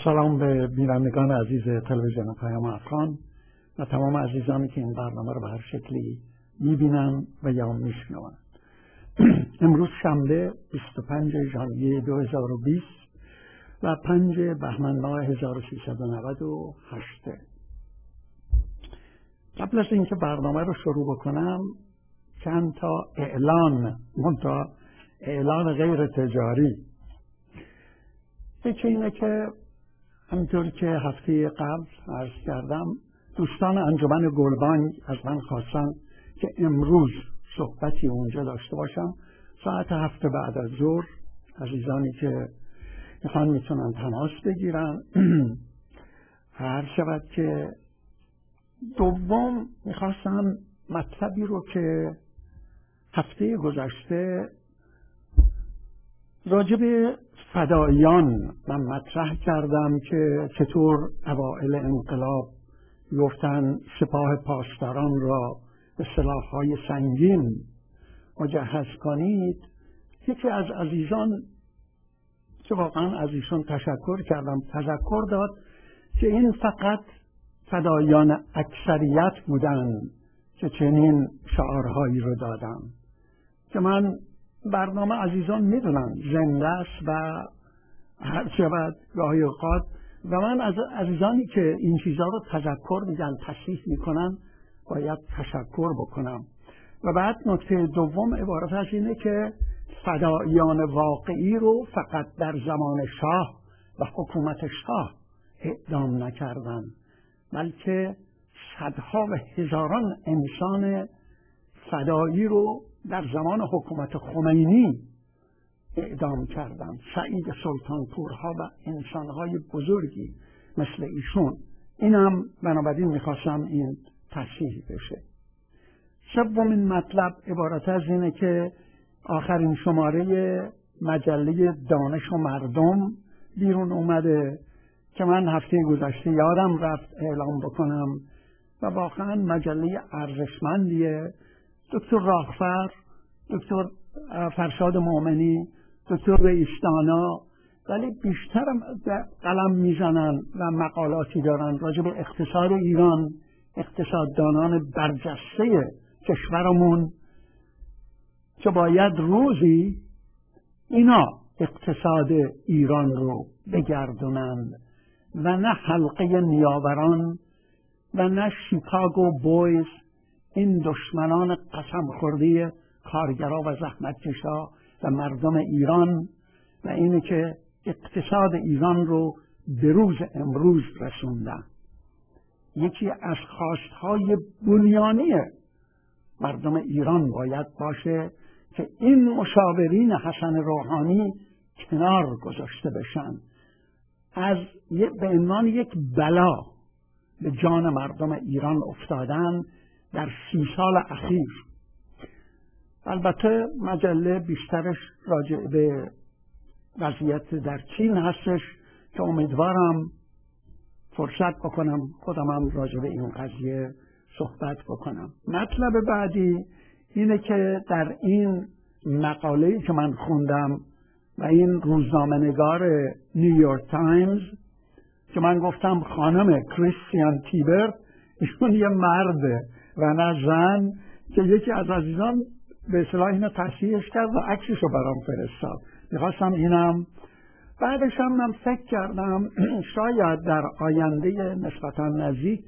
سلام به بینندگان عزیز تلویزیون پیام افغان و تمام عزیزانی که این برنامه رو به هر شکلی میبینن و یا میشنون. امروز شنبه 25 ژانویه 2020 و 5 بهمن ماه 1398. قبل از اینکه برنامه رو شروع بکنم چند تا اعلان غیر تجاری. یکی اینه که همینطور که هفته قبل عرض کردم، دوستان انجمن گلبانگ از من خواستن که امروز صحبتی اونجا داشته باشم. ساعت 7 بعد از ظهر عزیزانی که میخوان میتونن تماس بگیرن. هر شود که دوم میخواستم مطلبی رو که هفته گذشته راجع به فداییان من مطرح کردم که چطور اوائل انقلاب گفتن سپاه پاسداران را به سلاح‌های سنگین مجهز کنید. یکی از عزیزان که واقعا از ایشون تشکر کردم تذکر داد که این فقط فداییان اکثریت بودند که چنین شعارهایی رو دادن که من برنامه عزیزان میدونن زنده است و هر شود گاهی اوقات و من از عزیزانی که این چیزها رو تذکر میدن تصحیح میکنن باید تشکر بکنم. و بعد نکته دوم عبارت از اینه که فداییان واقعی رو فقط در زمان شاه و حکومت شاه اعدام نکردن، بلکه صدها و هزاران انسان فدایی رو در زمان حکومت خمینی اعدام کردند. سعید سلطانپورها و انسانهای بزرگی مثل ایشون. اینم بنابراین میخواستم این تصحیح بشه. سومین مطلب عبارت از اینه که آخرین شماره مجله دانش و مردم بیرون اومده که من هفته گذشته یادم رفت اعلام بکنم و واقعا مجله ارزشمندیه. دکتر راهفر، دکتر فرشاد مومنی، دکتر رئیس‌دانا، ولی بیشتر قلم میزنن و مقالاتی دارن راجع به اقتصاد ایران، اقتصاددانان برجسته کشورمون که باید روزی اینا اقتصاد ایران رو بگردونند و نه حلقه نیاوران و نه شیکاگو بویز، این دشمنان قسم خورده کارگرا و زحمتکشا و مردم ایران، و اینه که اقتصاد ایران رو به روز امروز رسوندن. یکی از خواستهای بنیانی مردم ایران باید باشه که این مشاورین حسن روحانی کنار گذاشته بشن. از به عنوان یک بلا به جان مردم ایران افتادن در 30 سال اخیر. البته مجله بیشترش راجع به وضعیت در چین هستش که امیدوارم فرصت بکنم خودم راجع به این قضیه صحبت بکنم. مطلب بعدی اینه که در این مقاله‌ای که من خوندم و این روزنامه‌نگار نیویورک تایمز که من گفتم خانم کریستیان تیبر، ایشون یه مرده و نه زن، که یکی از عزیزان به اصطلاح اینو تصحیحش کرد و عکسشو برام فرستاد. میخواستم اینم بعدش هم من فکر کردم شاید در آینده نسبتا نزدیک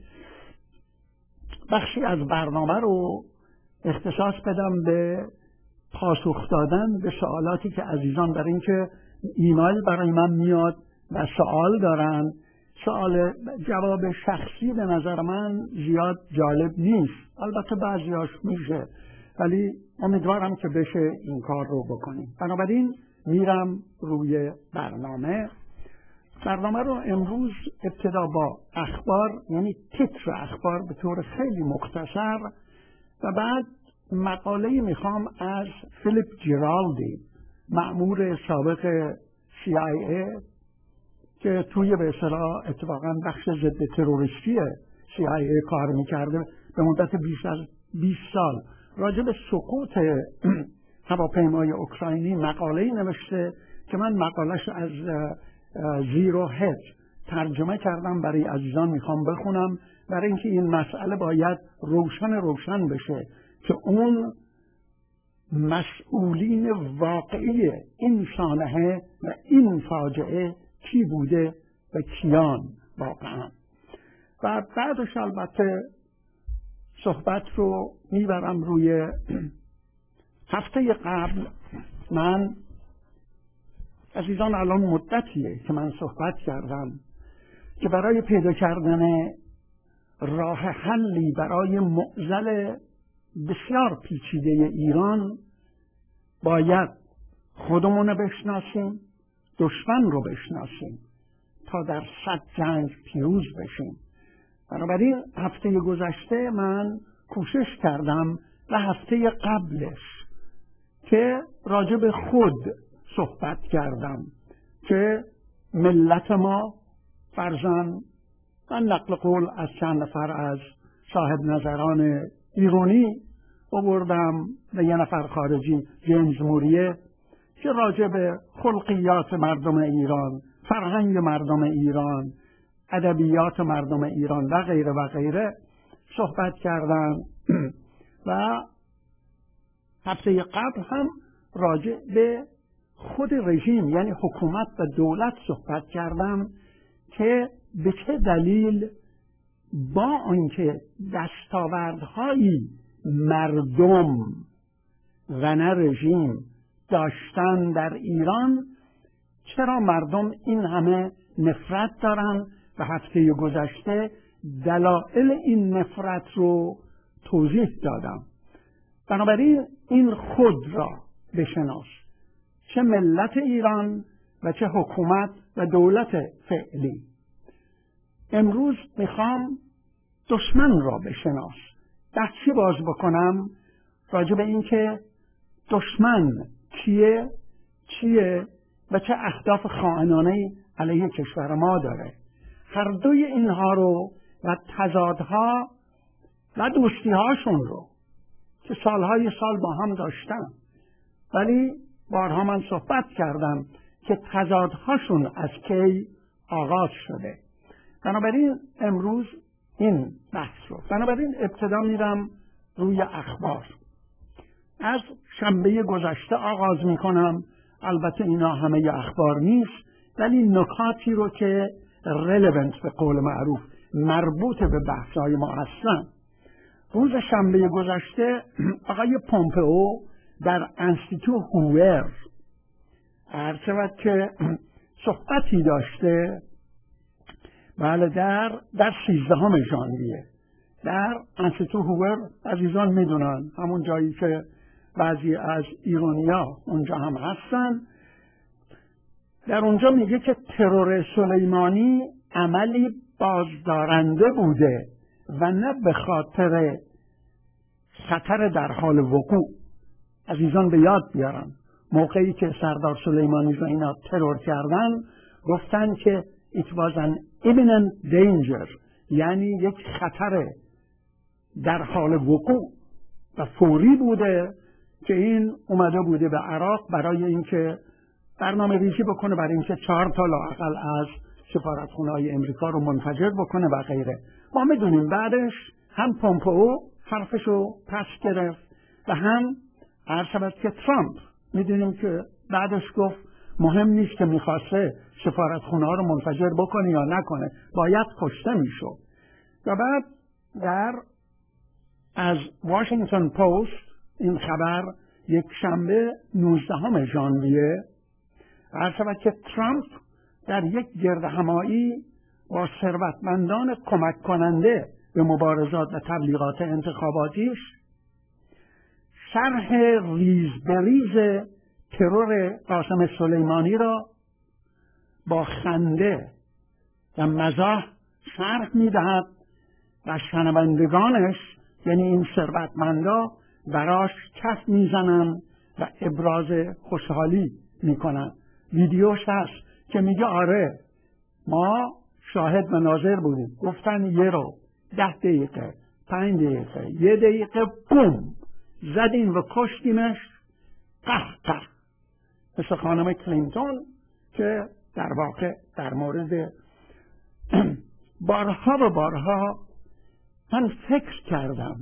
بخشی از برنامه رو اختصاص بدم به پاسخ دادن به سوالاتی که عزیزان در این که ایمیل برای من میاد و سوال دارن. سوال جواب شخصی به نظر من زیاد جالب نیست، البته بعضیاش میشه، ولی امیدوارم که بشه این کار رو بکنیم. بنابراین میرم روی برنامه رو امروز ابتدا با اخبار، یعنی تیتر اخبار به طور خیلی مختصر، و بعد مقاله میخوام از فیلیپ جرالدی، مأمور سابق CIA که توی به اصطلاح اتفاقا بخش ضد تروریستی CIA کار میکرده به مدت بیش از 20 سال، راجع به سقوط هواپیمای اوکراینی مقاله‌ای نوشته که من مقاله‌اش از زیرو هد ترجمه کردم برای عزیزان، میخوام بخونم برای اینکه این مسئله باید روشن بشه که اون مسئولین واقعی این سانحه و این فاجعه کی بوده و کیان واقعا. و بعدش البته صحبت رو میبرم روی هفته قبل. من عزیزان الان مدتیه که من صحبت کردم که برای پیدا کردن راه حلی برای معضل بسیار پیچیده ایران باید خودمون رو بشناسیم، دشمن رو بشناسیم تا در صد جنگ پیروز بشیم. بنابراین هفته گذشته من کوشش کردم و هفته قبلش که راجع به خود صحبت کردم که ملت ما فرزن من نقل قول از چند نفر از صاحب نظران ایرانی آوردم و یه نفر خارجی جیمز موریه که راجع به خلقیات مردم ایران، فرهنگ مردم ایران، ادبیات مردم ایران و غیره و غیره صحبت کردن. و هفته قبل هم راجع به خود رژیم یعنی حکومت و دولت صحبت کردم که به چه دلیل با آنکه دستاوردهایی مردم و نه رژیم داشتن در ایران چرا مردم این همه نفرت دارن و هفته گذشته دلایل این نفرت رو توضیح دادم. بنابراین این خود را بشناس، چه ملت ایران و چه حکومت و دولت فعلی. امروز میخوام دشمن را بشناس. بحثی باز بکنم راجع به این که دشمن کیه، چیه و چه اهداف خائنانه‌ای علیه کشور ما داره. هر دوی اینها رو و تضادها و دوستی‌هاشون رو که سالهای سال با هم داشتن، ولی بارها من صحبت کردم که تضادهاشون از کی آغاز شده. بنابراین امروز این بحث رو، بنابراین ابتدا میرم روی اخبار. از شنبه گذشته آغاز میکنم. البته اینا همه اخبار نیست، ولی نکاتی رو که relevant به قول معروف مربوط به بحث‌های ما هستن. روز شنبه گذشته آقای پومپئو در انستیتو هوور عرض شود که صحبتی داشته، بله، در 13 ژانویه در انستیتو هوور. عزیزان میدونن همون جایی که بعضی از ایرانیا اونجا هم هستن. در اونجا میگه که ترور سلیمانی عملی بازدارنده بوده و نه به خاطر خطر در حال وقوع. عزیزان به یاد بیارن موقعی که سردار سلیمانی رو اینا ترور کردن گفتن که it was an imminent danger، یعنی یک خطر در حال وقوع و فوری بوده که این اومده بوده به عراق برای اینکه برنامه ریزی بکنه برای اینکه 4 تا لااقل از سفارتخونه‌های امریکا رو منفجر بکنه و غیره. ما میدونیم بعدش هم پومپئو حرفشو پس گرفت و هم عرض شود که ترامپ میدونیم که بعدش گفت مهم نیست که میخواسته سفارتخونه‌ها رو منفجر بکنه یا نکنه، باید کشته میشد. و بعد در از واشنگتن پست این خبر یک شنبه 19 ژانویه عرض شود که ترامپ در یک گردهمایی با ثروتمندان کمک کننده به مبارزات و تبلیغات انتخاباتیش شرح ریز به ریز ترور قاسم سلیمانی را با خنده و مزاح شرح میدهد و شنوندگانش یعنی این ثروتمندا براش کف میزنن و ابراز خوشحالی میکنن. ویدیوش هست که میگه آره ما شاهد و ناظر بودیم، گفتن 1 رو 10 دقیقه 5 دقیقه 1 دقیقه بوم زدیم و کشتیمش قهقه، مثل خانم کلینتون که در واقع در مورد بارها و بارها من فکر کردم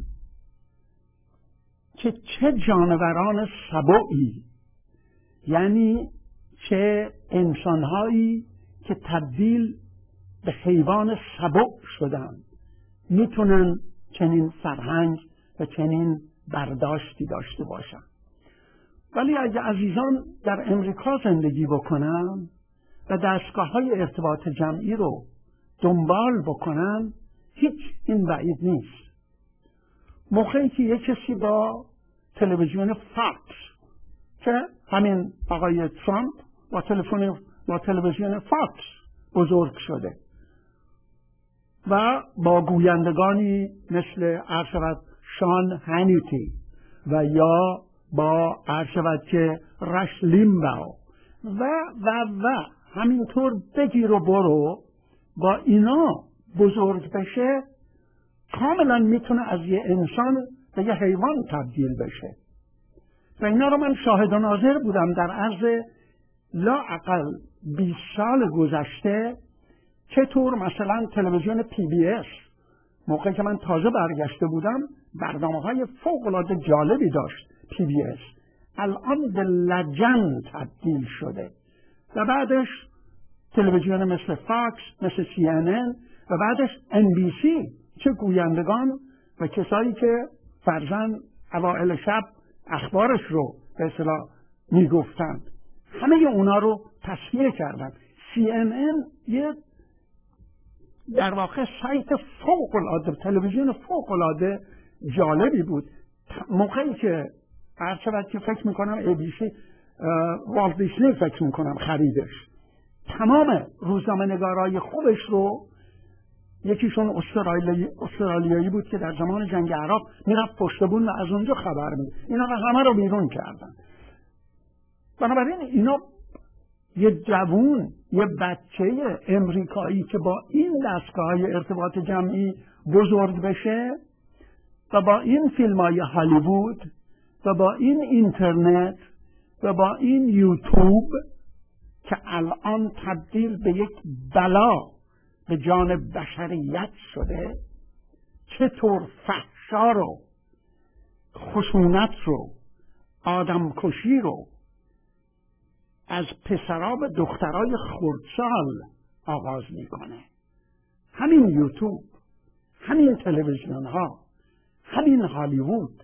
که چه جانوران سبویی، یعنی چه انسانهایی که تبدیل به حیوان سبوع شدن، میتونن چنین فرهنگ و چنین برداشتی داشته باشن. ولی اگه عزیزان در امریکا زندگی بکنن و دستگاه‌های ارتباط جمعی رو دنبال بکنن، هیچ این بعید نیست. موقعی که یک کسی با تلویزیون فاکس، که همین آقای ترامپ با تلویزیون فاکس بزرگ شده و با گویندگانی مثل شان هانیتی و یا با که رش لیمباو و همینطور بگیر و برو، با اینا بزرگ بشه، کاملا میتونه از یه انسان به یه حیوان تبدیل بشه. و اینا رو من شاهد و ناظر بودم در عرض لااقل 20 سال گذشته. چطور مثلا تلویزیون PBS موقعی که من تازه برگشته بودم برنامه‌های فوق‌العاده جالبی داشت. PBS الان به لجن تبدیل شده و بعدش تلویزیون مثل فاکس، مثل CNN و بعدش NBC، چه گویندگان و کسایی که فرزن اوائل شب اخبارش رو به اصطلاح میگفتند، همه اونا رو تصفیه کردن. CNN یه در واقع سایت فوق‌العاده، تلویزیون فوق‌العاده جالبی بود. موقعی که که فکر میکنم ABC والت دیسنی فکر میکنم خریدش، تمام روزنامه‌نگارای خوبش رو، یکیشون استرالیایی بود که در زمان جنگ عراق میرفت پشت بون و از اونجا خبر می‌داد، اینا رو همه رو بیرون کردن. بنابراین اینا یه جوون، یه بچه امریکایی که با این دستگاه‌های ارتباط جمعی بزرگ بشه و با این فیلم‌های هالیوود و با این اینترنت و با این یوتیوب که الان تبدیل به یک بلا به جان بشریت شده، چطور فحشا رو، خشونت رو، آدمکشی رو از پسرها و دخترای خردسال آغاز میکنه. همین یوتیوب، همین تلویزیون ها، همین هالیوود،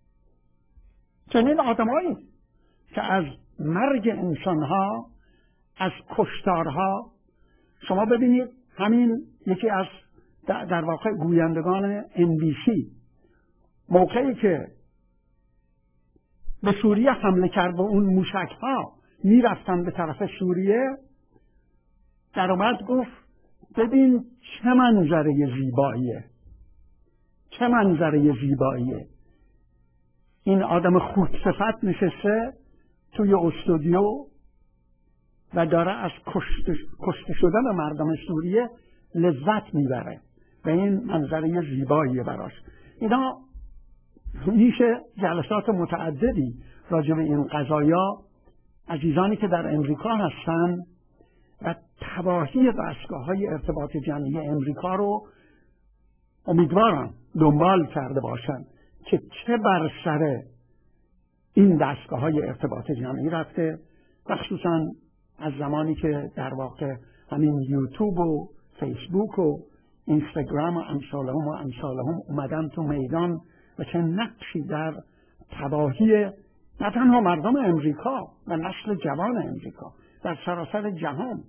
چنین آدمایی که از مرگ انسان ها، از کشتارها، شما ببینید همین یکی از در واقع گویندگان NBC موقعی که به سوریه حمله کرد و اون موشک ها میرفتن به طرف سوریه، در اومد گفت ببین چه منظره زیباییه، چه منظره زیباییه. این آدم خودصفت نشسته توی استودیو و داره از کشته شدن مردم سوریه لذت میبره و این منظره زیباییه براش. اینا میشه جلسات متعددی راجع به این قضایا عزیزانی که در امریکا هستن و تباهی دستگاه‌های ارتباط جمعی امریکا رو امیدوارم دنبال کرده باشن که چه بر سر این دستگاه‌های ارتباط جمعی رفته، مخصوصاً از زمانی که در واقع همین یوتیوب و فیسبوک و اینستاگرام و امثالهم اومدن تو میدان و چه نقشی در تباهی نه تنها مردم امریکا و نسل جوان امریکا، در سراسر جهان.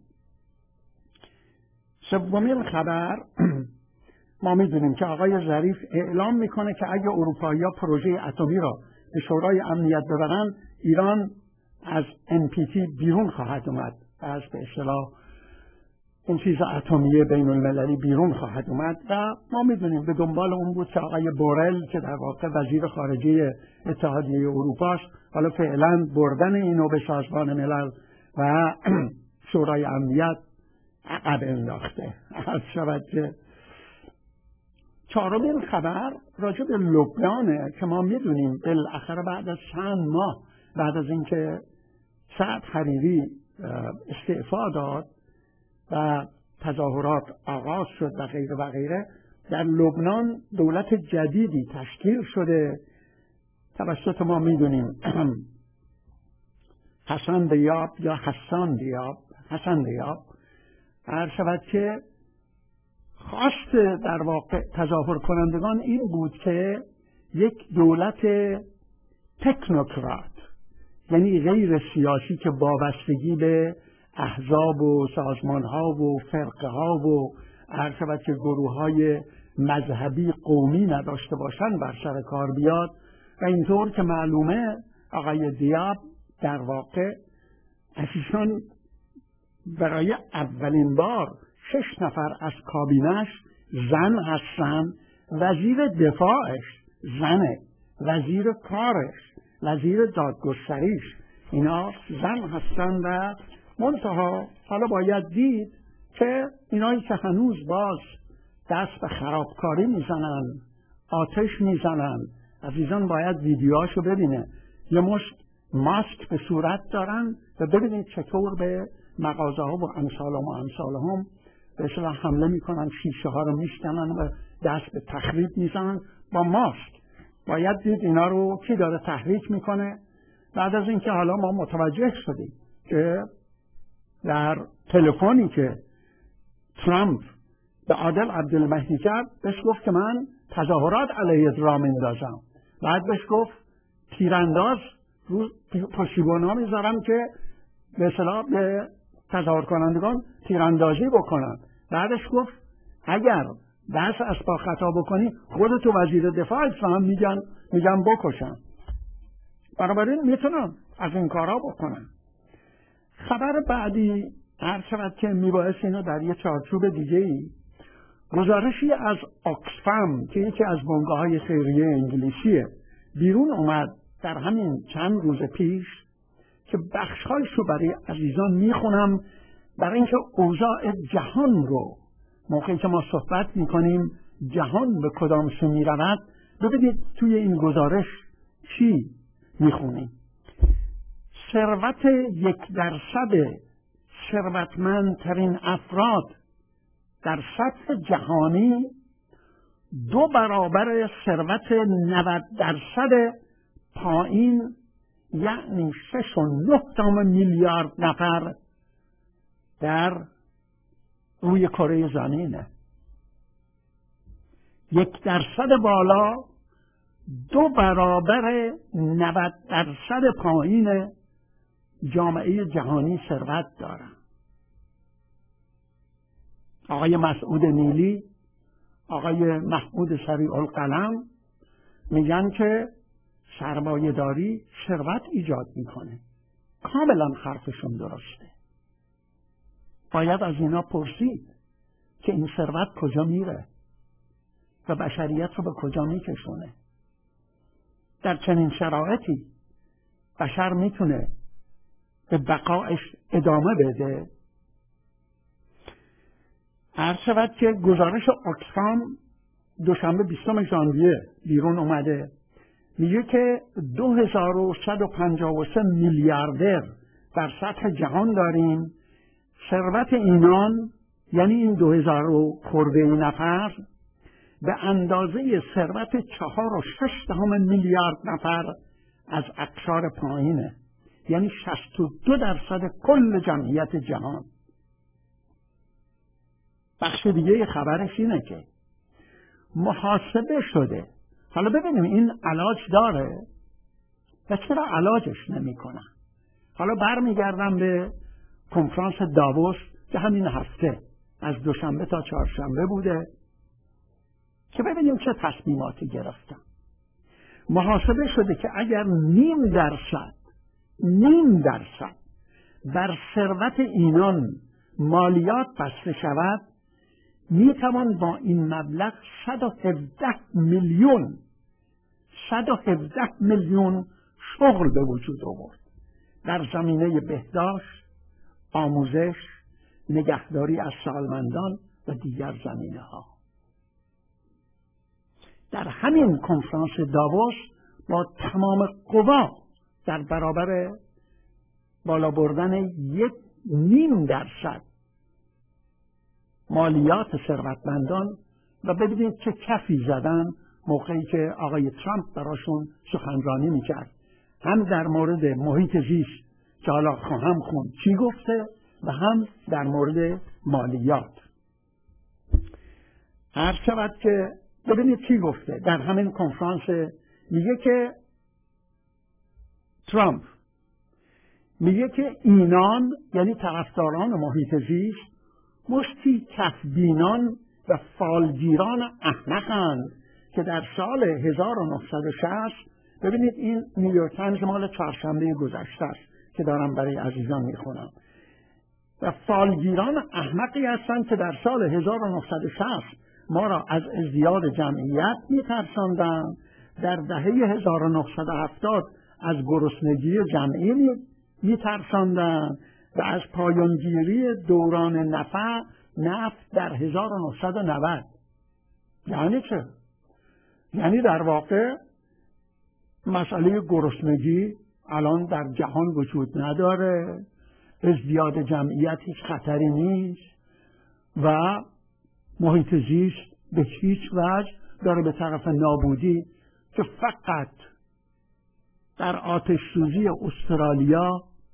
سومین خبر ما میدونیم که آقای ظریف اعلام میکنه که اگه اروپایی‌ها پروژه اتمی را به شورای امنیت ببرن، ایران از NPT بیرون خواهد اومد، از به اصطلاح این چیز اتمی بین المللی بیرون خواهد اومد. و ما میدونیم به دنبال اون بود که آقای بورل که در واقع وزیر خارجه اتحادیه اروپا است، حالا فعلا بردن اینو به سازمان ملل و شورای امنیت عقب انداخته. از شود که چهارمین خبر راجع به لبنانه که ما میدونیم بالاخره بعد از چند ماه بعد از اینکه سعد حریری استعفا داد و تظاهرات آغاز شد و غیره و غیره، در لبنان دولت جدیدی تشکیل شده توسط ما میدونیم حسن دیاب یا حسن دیاب عرض شود که خواست در واقع تظاهر کنندگان این بود که یک دولت تکنوکرات، یعنی غیر سیاسی که وابستگی به احزاب و سازمان ها و فرقه ها و عرض شود که گروه های مذهبی قومی نداشته باشند بر سر کار بیاد. و اینطور که معلومه آقای دیاب در واقع از ایشان برای اولین بار 6 نفر از کابینش زن هستن، وزیر دفاعش زنه، وزیر کارش، وزیر دادگستریش اینا زن هستن. و منتها حالا باید دید که اینایی که هنوز باز دست به خرابکاری میزنن، آتش میزنن، عزیزان باید ویدیوهاشو ببینه، یه مشت ماسک به صورت دارن و ببینید چطور به مغازه ها و امثالهم به اصطلاح حمله میکنن، شیشه ها رو میشکنن و دست به تخریب میزنن با ماسک. باید دید اینا رو کی داره تحریک میکنه. بعد از اینکه حالا ما متوجه شدیم که در تلفنی که ترامپ به عادل عبدالمهدی کرد بهش گفت که من تظاهرات علیه راه میندازم، بعد بهش گفت تیرانداز رو پشتیبان‌ها میذارم که به اصطلاح به تظاهر کنندگان تیراندازی بکنن، بعدش گفت اگر دست از پا خطا بکنی خودتو وزیر دفاع هم میگن بکشن. بنابراین میتونن از این کارا بکنن. خبر بعدی هر شود که میبایست اینو در یه چارچوب دیگه‌ای، گزارشی از آکسفم که یکی از بنگاه‌های خیریه انگلیسیه بیرون اومد در همین چند روز پیش که بخش‌هایش رو برای عزیزان میخونم برای اینکه اوضاع جهان رو موقعی که ما صحبت میکنیم جهان به کدام سو میرود ببینید توی این گزارش چی میخونیم. ثروت 1% ثروتمندترین افراد در سطح جهانی 2 برابر ثروت 90% پایین، یعنی 6.9 میلیارد نفر در روی کره زمینه. 1% بالا 2 برابر 90% پایین جامعه جهانی ثروت دارن. آقای مسعود نیلی، آقای محمود سریع القلم میگن که سرمایه داری ثروت ایجاد میکنه. کاملا حرفشون درسته. باید از اینا پرسید که این ثروت کجا میره و بشریت رو به کجا میکشونه. در چنین شرایطی بشر میتونه به بقایش ادامه بده. عرض شود که گزارش آکسفام دوشنبه 20 ژانویه بیرون اومده، میگه که 2153 میلیاردر در سطح جهان داریم. ثروت اینان یعنی این 2000 خورده نفر به اندازه ثروت 4.6 میلیارد نفر از اقشار پایینه، یعنی 62% کل جمعیت جهان. بخش دیگه خبرش اینه که محاسبه شده. حالا ببینیم این علاج داره و چرا علاجش نمی کنن. حالا برمیگردم به کنفرانس داووس که همین هفته از دوشنبه تا چهارشنبه بوده که ببینیم چه تصمیماتی گرفتن. محاسبه شده که اگر 0.5% بر ثروت اینان مالیات بسته شود، میتوان با این مبلغ 117 میلیون شغل به وجود آورد در زمینه بهداشت، آموزش، نگهداری از سالمندان و دیگر زمینه ها. در همین کنفرانس داووس با تمام قوا در برابر بالا بردن 0.5% مالیات ثروتمندان و ببینید چه کفی زدن موقعی که آقای ترامپ براشون سخنرانی میکرد، هم در مورد محیط زیست که حالا خواهم خوند چی گفته و هم در مورد مالیات. هر شود که ببینید چی گفته در همین کنفرانس. میگه که ترامپ میگه که اینان یعنی طرفداران محیط زیست مشتی کفبینان و فالگیران احمقند که در سال 1960 ببینید این نیویورک تایمز مال چهارشنبه گذشته است که دارم برای عزیزان میخونم، و فالگیران احمقی هستند که در سال 1960 ما را از ازدیاد جمعیت میترساندند، در دهه 1970 از گرسنگی جمعی میترساندند و از پایانگیری دوران نفت در 1990. یعنی چه؟ یعنی در واقع مسئله گرسنگی الان در جهان وجود نداره، ازدیاد جمعیت هیچ خطری نیست و محیط زیست به هیچ وجه داره به طرف نابودی، که فقط در آتش سوزی استرالیا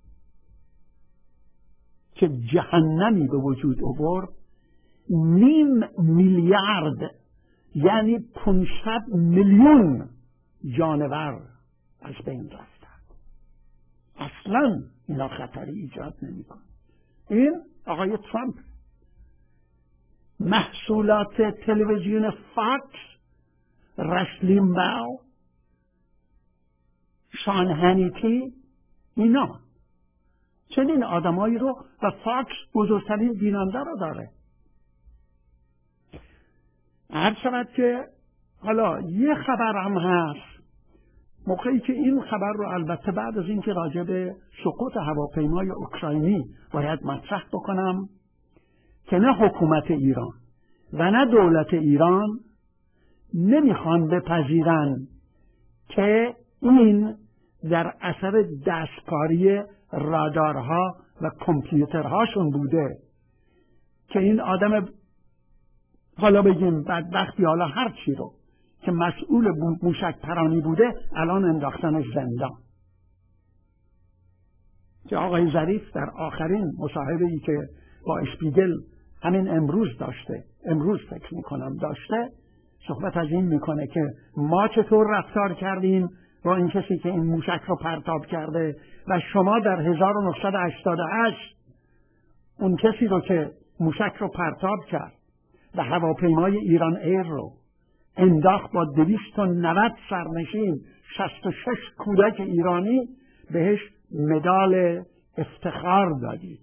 که جهنمی به وجود آورد 500 میلیارد یعنی 500 میلیون جانور از بین رفتن. اصلا اینا خطری ایجاد نمی‌کنه. این آقای ترامپ. محصولات تلویزیون فاکس، رش لیمباو، شان هانیتی، اینا چنین آدمایی رو، و فاکس بزرگترین بیننده رو داره. هر شود که حالا یه خبر هم هست، موقعی که این خبر رو البته بعد از اینکه راجع به سقوط هواپیمای اوکراینی باید مطرح بکنم، که نه حکومت ایران و نه دولت ایران نمیخوان بپذیرن که این در اثر دستکاری رادارها و کامپیوترهاشون بوده، که این آدم حالا بگیم بدبختی، حالا هر چی رو که مسئول موشک پرانی بوده الان انداختنش زندان. که آقای ظریف در آخرین مصاحبه‌ای که با اشپیگل همین امروز فکر میکنم داشته، صحبت از این میکنه که ما چطور رفتار کردیم با این کسی که این موشک رو پرتاب کرده، و شما در 1988 اون کسی رو که موشک رو پرتاب کرد و هواپیمای ایران ایر رو انداخت با 290 سرنشین، 66 کودک ایرانی، بهش مدال افتخار دادید.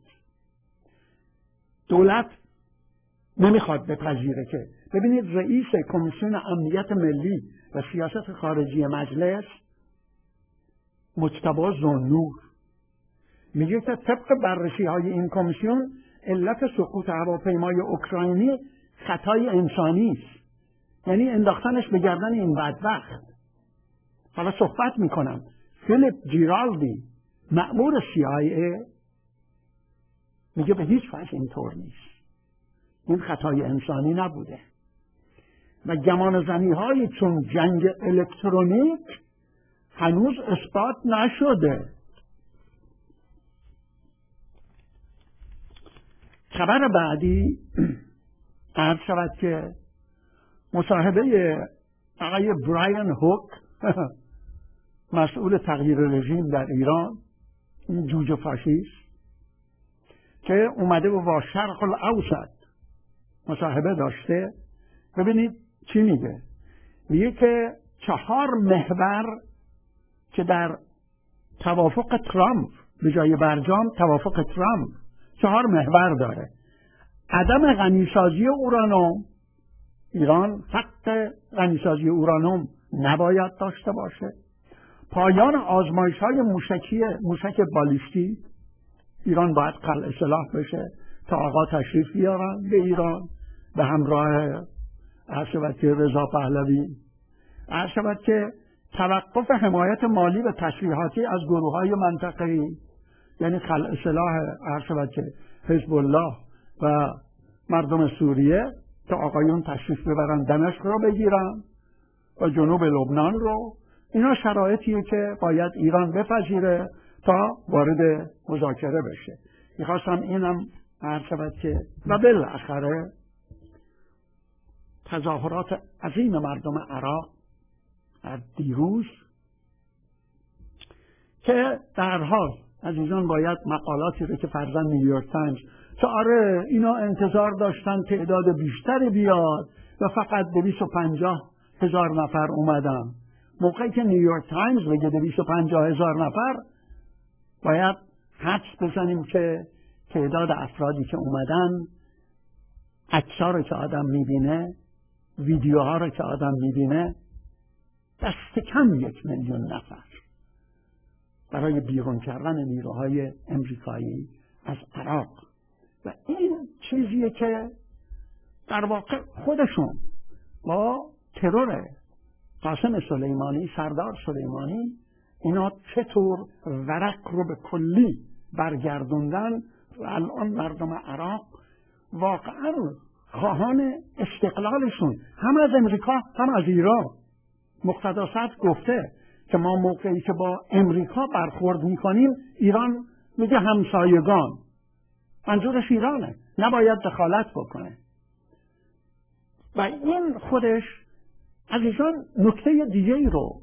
دولت نمیخواد بپذیره. که ببینید رئیس کمیسیون امنیت ملی و سیاست خارجی مجلس مجتبی زنور میگه که طبق بررسی های این کمیسیون علت سقوط هواپیمای اوکراینی خطای انسانی است، یعنی انداختنش به گردن این بدبخت. حالا صحبت میکنم فیلیپ جیرالدی مأمور CIA میگه به هیچ وجه اینطور نیست، این خطای انسانی نبوده. و گمان زنی های چون جنگ الکترونیک هنوز اثبات نشده. خبر بعدی عرض شود که مصاحبه آقای برایان هوک مسئول تغییر رژیم در ایران، این جوجه فاشیست که اومده و با شرق الاوسط مصاحبه داشته. ببینید چی میگه. میگه که 4 محور که در توافق ترامپ به جای برجام توافق ترامپ 4 محور داره. عدم غنیسازی اورانوم، ایران حق غنیسازی اورانوم نباید داشته باشه. پایان آزمایش‌های موشک بالیستی، ایران باید قلع سلاح بشه تا آقا تشریف بیارن به ایران به همراه عرشبت که رضا پهلوی. عرشبت که توقف حمایت مالی و تشریحاتی از گروه‌های منطقه‌ای، یعنی قلع سلاح عرشبت که حزب الله و مردم سوریه تا آقایون تشریف ببرن دمشق رو بگیرن و جنوب لبنان رو. اینا شرایطیه که باید ایران بپذیره تا وارد مذاکره بشه. میخواستم اینم عرض شود که و بالاخره تظاهرات عظیم مردم عراق در دیروز که در حال عزیزان باید مقالاتی رو که فرضاً نیویورک تایمز که آره اینا انتظار داشتن تعداد بیشتری بیاد و فقط 250,000 نفر اومدن، موقعی که نیویورک تایمز بگه 250,000 نفر باید حدس بزنیم که تعداد افرادی که اومدن، عکس‌ها رو که آدم میبینه، ویدیوها رو که آدم میبینه، دست کم 1,000,000 نفر برای بیرون کردن نیروهای امریکایی از عراق. و این چیزیه که در واقع خودشون با ترور قاسم سلیمانی، سردار سلیمانی، اینا چطور ورق رو به کلی برگردوندن و الان مردم عراق واقعا خواهان استقلالشون هم از امریکا هم از ایران. مقتدا صدر گفته که ما موقعی که با امریکا برخورد میکنیم ایران میگه همسایگان، منظورش ایرانه، نباید دخالت بکنه. و این خودش عزیزان نکته دیگه ای رو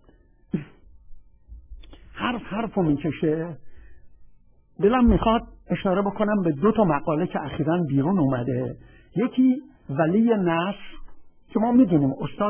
حرفو میکشه. دلم میخواد اشاره بکنم به 2 مقاله که اخیراً بیرون اومده. یکی ولی نصر که ما میدونیم استاد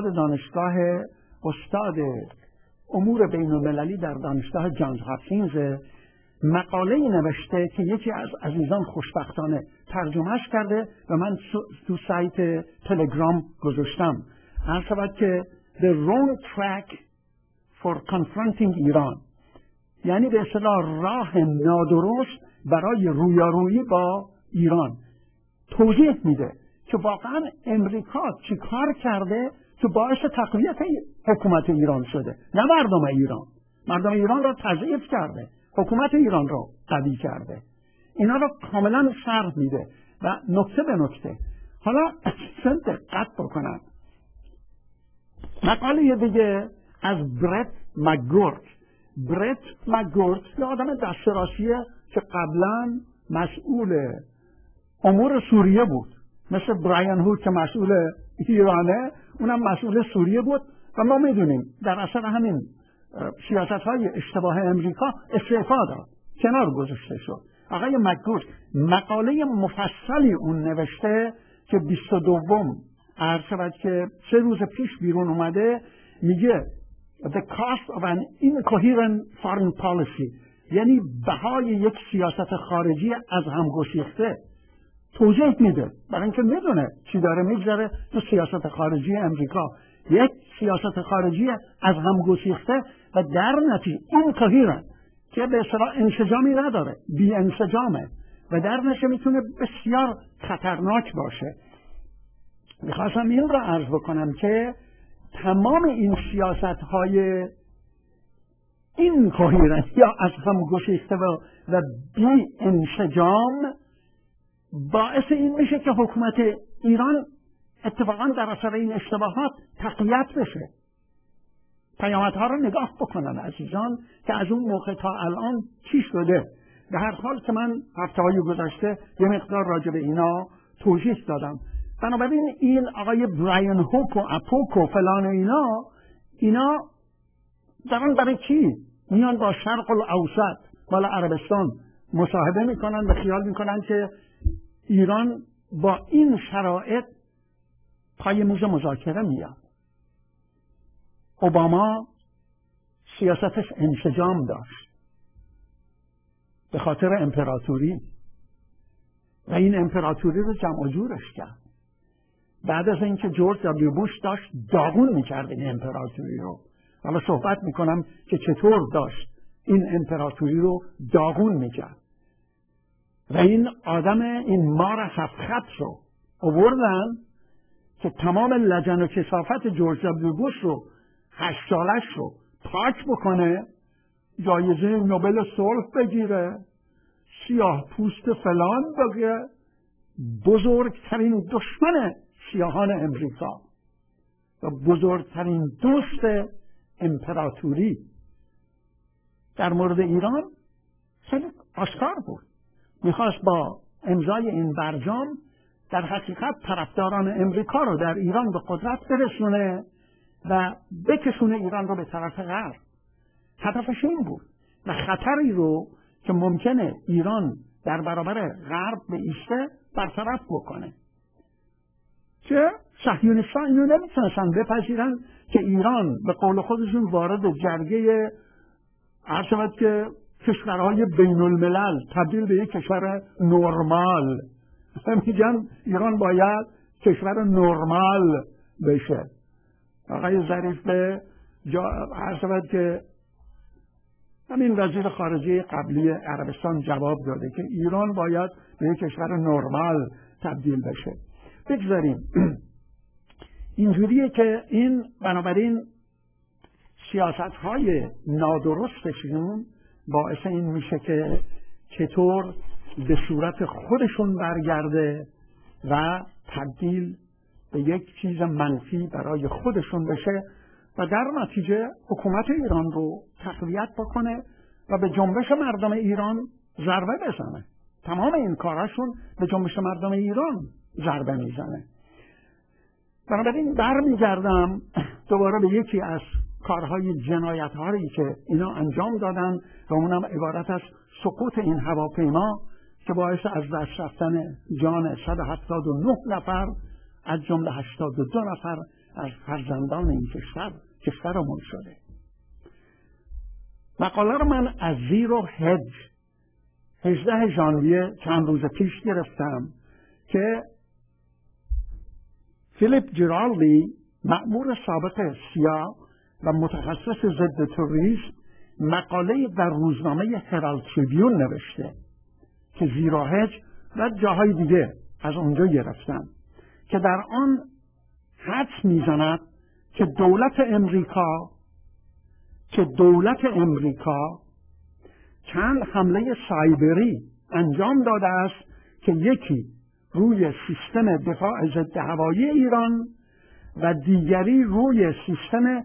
امور بین المللی در دانشگاه جانز هاپکینز، مقاله نوشته که یکی از عزیزان خوشبختانه ترجمهش کرده و من تو سایت تلگرام گذاشتم. هر شود که The Wrong Track for Confronting Iran، یعنی به اصطلاح راه نادرست برای رویارویی با ایران. توضیح میده که واقعا امریکا چی کار کرده که باعث تقویت حکومت ایران شده، نه مردم ایران. مردم ایران را تضعیف کرده، حکومت ایران را قوی کرده. اینا را کاملا شرح میده و نکته به نکته. حالا اصلا دقت بکنن. مقاله دیگه از برت مکگورک یه آدم دستراسیه که قبلا مسئول امور سوریه بود، مثل برایان هود که مسئول ایرانه، اونم مسئول سوریه بود. و ما میدونیم در اثر همین سیاست‌های اشتباه امریکا استعفا داد، کنار گذاشته شد. آقای مکگورک مقاله مفصلی اون نوشته که 22 عرض شود که 3 روز پیش بیرون اومده. میگه The cost of an incoherent foreign policy، یعنی بهای یک سیاست خارجی از هم گسیخته. توضیح میده برای اینکه میدونه چی داره میگذره تو سیاست خارجی امریکا. یک سیاست خارجی از هم گسیخته و در نتیجه incoherent که به اصطلاح انسجامی نداره، بی انسجامه و در نتیجه میتونه بسیار خطرناک باشه. میخواستم این را عرض بکنم که تمام این سیاست‌های incoherent یا از هم گسیخته و بی انسجام باعث این میشه که حکومت ایران اتفاقا در اثر این اشتباهات تقویت بشه. پیامدها رو نگاه بکنن عزیزان که از اون موقع تا الان چی شده. به هر حال که من هفته‌های گذشته یه مقدار راجع به اینا توضیح دادم. بنابراین این آقای برایان هوک و اپوک و فلان اینا دارن برای چی؟ میان با شرق الاوسط بالا عربستان مصاحبه میکنن و خیال میکنن که ایران با این شرایط پای میز مذاکره میاد. اوباما سیاستش انسجام داشت به خاطر امپراتوری و این امپراتوری رو جمع و جورش کرد. بعد از اینکه جورج دبلیو بوش داشت داغون میکرد این امپراتوری رو، حالا صحبت میکنم که چطور داشت این امپراتوری رو داغون میکرد و این آدم این مار هفت‌خط رو آوردن که تمام لجن و کثافت جورج دبلیو بوش رو 8 سالش رو پاک بکنه، جایزه نوبل صلح بگیره، سیاه پوست فلان بگه، بزرگترین دشمن سیاهان امریکا و بزرگترین دوست امپراتوری در مورد ایران خیلی آشکار بود. میخواست با امضای این برجام در حقیقت طرفداران امریکا رو در ایران به قدرت برسونه و بکشونه ایران رو به طرف غرب. هدفش این بود و خطری رو که ممکنه ایران در برابر غرب به ایسته برطرف بکنه. که صهیونیست‌ها اینو نمیتونستن بپذیرن که ایران به قول خودشون وارد جرگه عرض شود که کشورهای بین الملل تبدیل به یک کشور نرمال، میگن ایران باید کشور نرمال بشه. آقای ظریف به عرض شود که همین وزیر خارجه قبلی عربستان جواب داده که ایران باید به یک کشور نرمال تبدیل بشه. بگذاریم اینجوریه که این بنابراین سیاست‌های نادرستشون باعث این میشه که چطور به صورت خودشون برگرده و تبدیل به یک چیز منفی برای خودشون بشه و در نتیجه حکومت ایران رو تقویت بکنه و به جنبش مردم ایران ضربه بزنه. تمام این کاراشون به جنبش مردم ایران ضربه میزنه. بنابراین برمیگردم دوباره به یکی از کارهای جنایت‌هایی که اینا انجام دادن و اونم عبارت از سقوط این هواپیما که باعث از دست رفتن جان 179 نفر از جمله 82 نفر از فرزندان این کشورمون شده. مقاله رو من از زیرو هج 18 ژانویه چند روز پیش گرفتم که فیلیپ جیرالدی مأمور سابق CIA و متخصص ضد تروریسم مقاله در روزنامه هرالد تریبیون نوشته که زیرو هج و جاهای دیگه از اونجا گرفتم که در آن حدس میزند که دولت امریکا چند حمله سایبری انجام داده است که یکی روی سیستم دفاع ضد هوایی ایران و دیگری روی سیستم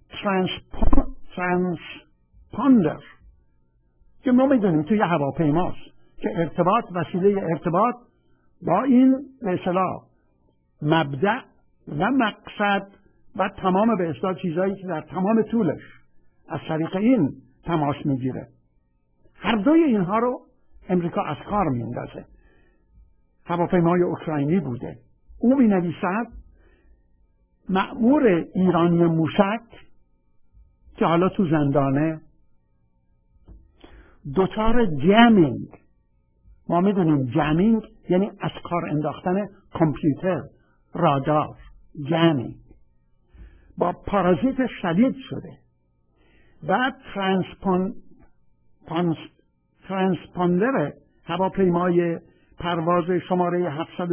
ترانسپاندر که ما میدونیم توی هواپیماست که وسیله ارتباط با این به اصطلاح مبدأ و مقصد و تمام به اصطلاح چیزایی که در تمام طولش از طریق این تماس میگیره. هر دوی اینها رو امریکا از کار میندازه. هواپیمای اوکراینی بوده. او مینویسد مأمور ایرانی موشک که حالا تو زندانه دچار جمینگ، ما میدونیم جمینگ یعنی از کار انداختن کامپیوتر، رادار، جمینگ، با پارازیت شدید شده و ترانسپاندر هواپیمای پرواز شماره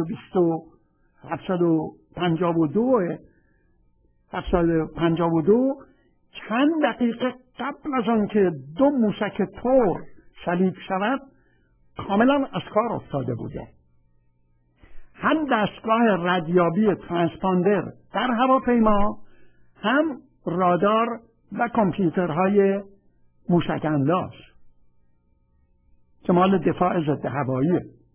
752 چند دقیقه قبل از آن که 2 موشک تور شلیک شود کاملا از کار افتاده بوده. هم دستگاه ردیابی ترانسپاندر در هواپیما، هم رادار و کامپیوترهای موشک انداز که مال دفاع ضد هوایی.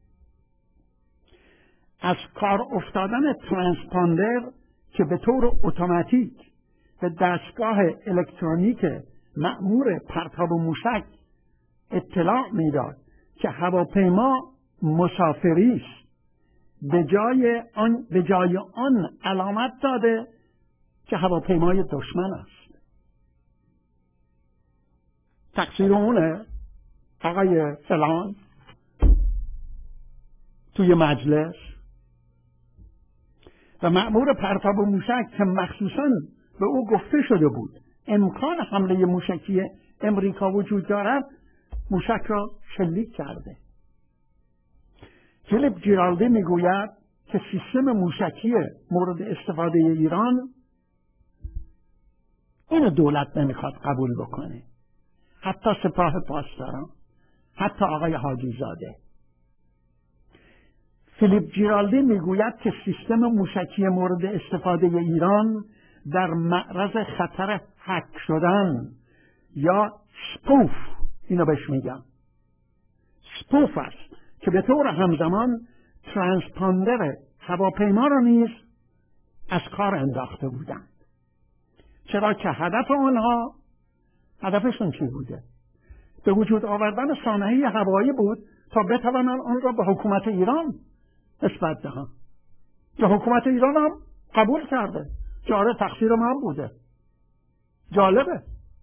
از کار افتادن ترانسپاندر که به طور اتوماتیک به دستگاه الکترونیک مأمور پرتاب موشک اطلاع میداد که هواپیما مسافری است، به جای آن علامت داده که هواپیمای دشمن است. تقصیر اونه آقای فلان توی مجلس و مأمور پرتاب موشک که مخصوصاً به او گفته شده بود امکان حمله موشکی امریکا وجود دارد موشک را شلیک کرده. فیلیپ جیرالدی میگوید که سیستم موشکی مورد استفاده ایران اینو دولت نمیخواد قبول بکنه، حتی سپاه پاسداران، حتی آقای حاجی زاده. فیلیپ جیرالدی میگوید که سیستم موشکی مورد استفاده ایران در معرض خطر هک شدن یا سپوف، اینو بهش میگم، سپوف است که به طور همزمان ترانسپاندر هواپیما را نیز از کار انداخته بودند. چرا که هدف آنها، هدفشون چی بوده؟ به وجود آوردن سانحه هوایی بود تا بتوانند آن را به حکومت ایران نسبت دهند. که حکومت ایران هم قبول کرده، جاره تقصیر من بوده. جالبه.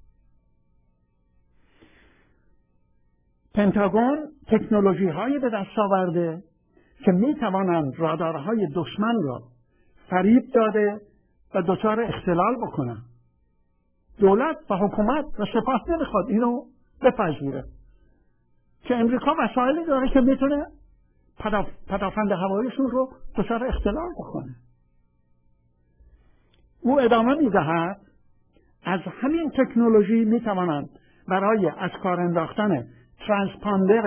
پنتاگون تکنولوژی هایی به دست آورده که می توانند رادارهای دشمن را فریب داده و دچار اختلال بکنن. دولت و حکومت و سپاه نمیخواد اینو بپذیره که امریکا وسایلی داره که میتونه پدافند هواییشون رو دچار اختلال بکنه. او ادامه میدهد از همین تکنولوژی میتوانند برای از کار انداختن ترانسپاندر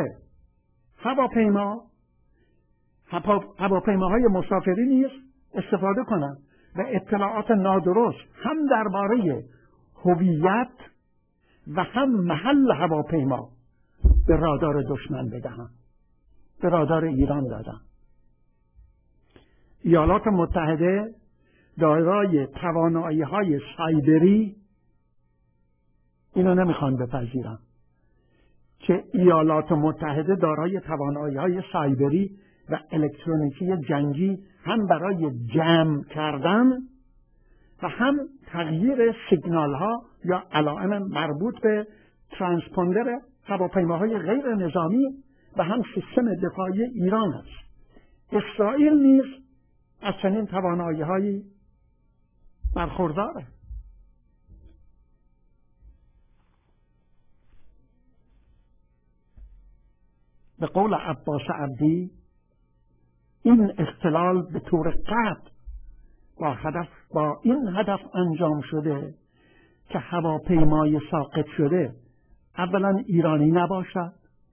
هواپیماهای مسافری نیز استفاده کنند و اطلاعات نادرست هم درباره هویت و هم محل هواپیما به رادار دشمن بدهند. به رادار ایران دادن. ایالات متحده دارای توانایی‌های سایبری، اینو نمیخوان بپذیرن که ایالات متحده دارای توانایی‌های سایبری و الکترونیکی جنگی هم برای جمع کردن و هم تغییر سیگنال ها یا علائم مربوط به ترانسپاندر هواپیماهای غیر نظامی و هم سیستم دفاعی ایران است. اسرائیل نیز از چنین توانایی‌هایی برخورداره. به قول عباس عبدی این اختلال به طور قطع با این هدف انجام شده که هواپیمای ساقط شده اولا ایرانی نباشد،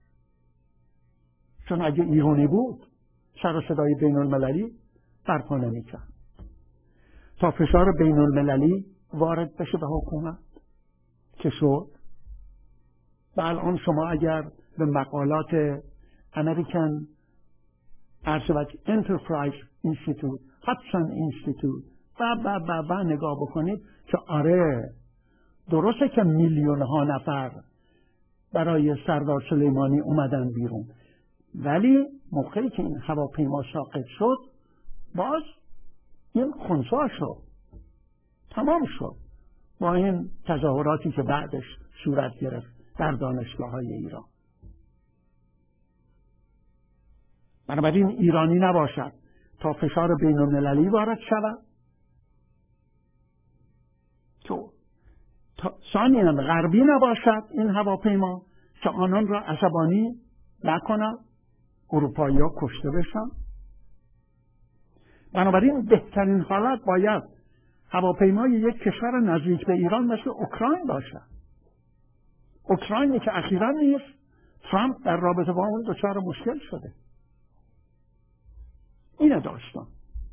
چون اگه ایرانی بود سر و صدای بین المللی برپا نمی‌کرد، تا فشار بین المللی وارد بشه به حکومت که شد. و الان شما اگر به مقالات امریکن انترپرایز اینستیتوت، هاتسون اینستیتوت و نگاه بکنید که آره درسته که میلیون ها نفر برای سردار سلیمانی اومدن بیرون، ولی موقعی که این هواپیما ساقط شد باز این خنثی شد، تمام شد با این تظاهراتی که بعدش صورت گرفت در دانشگاه‌های ایران. بنابراین ایرانی نباشد تا فشار بین المللی وارد شود، ثانیاً غربی نباشد این هواپیما که آنان را عصبانی نکند، اروپایی‌ها کشته بشن. بنابراین بهترین حالت باید هواپیمای یک کشور نزدیک به ایران مثل اوکراین باشد. اوکراینی که اخیراً نیست ترامپ در رابطه با اون دچار مشکل شده. اینه داستان.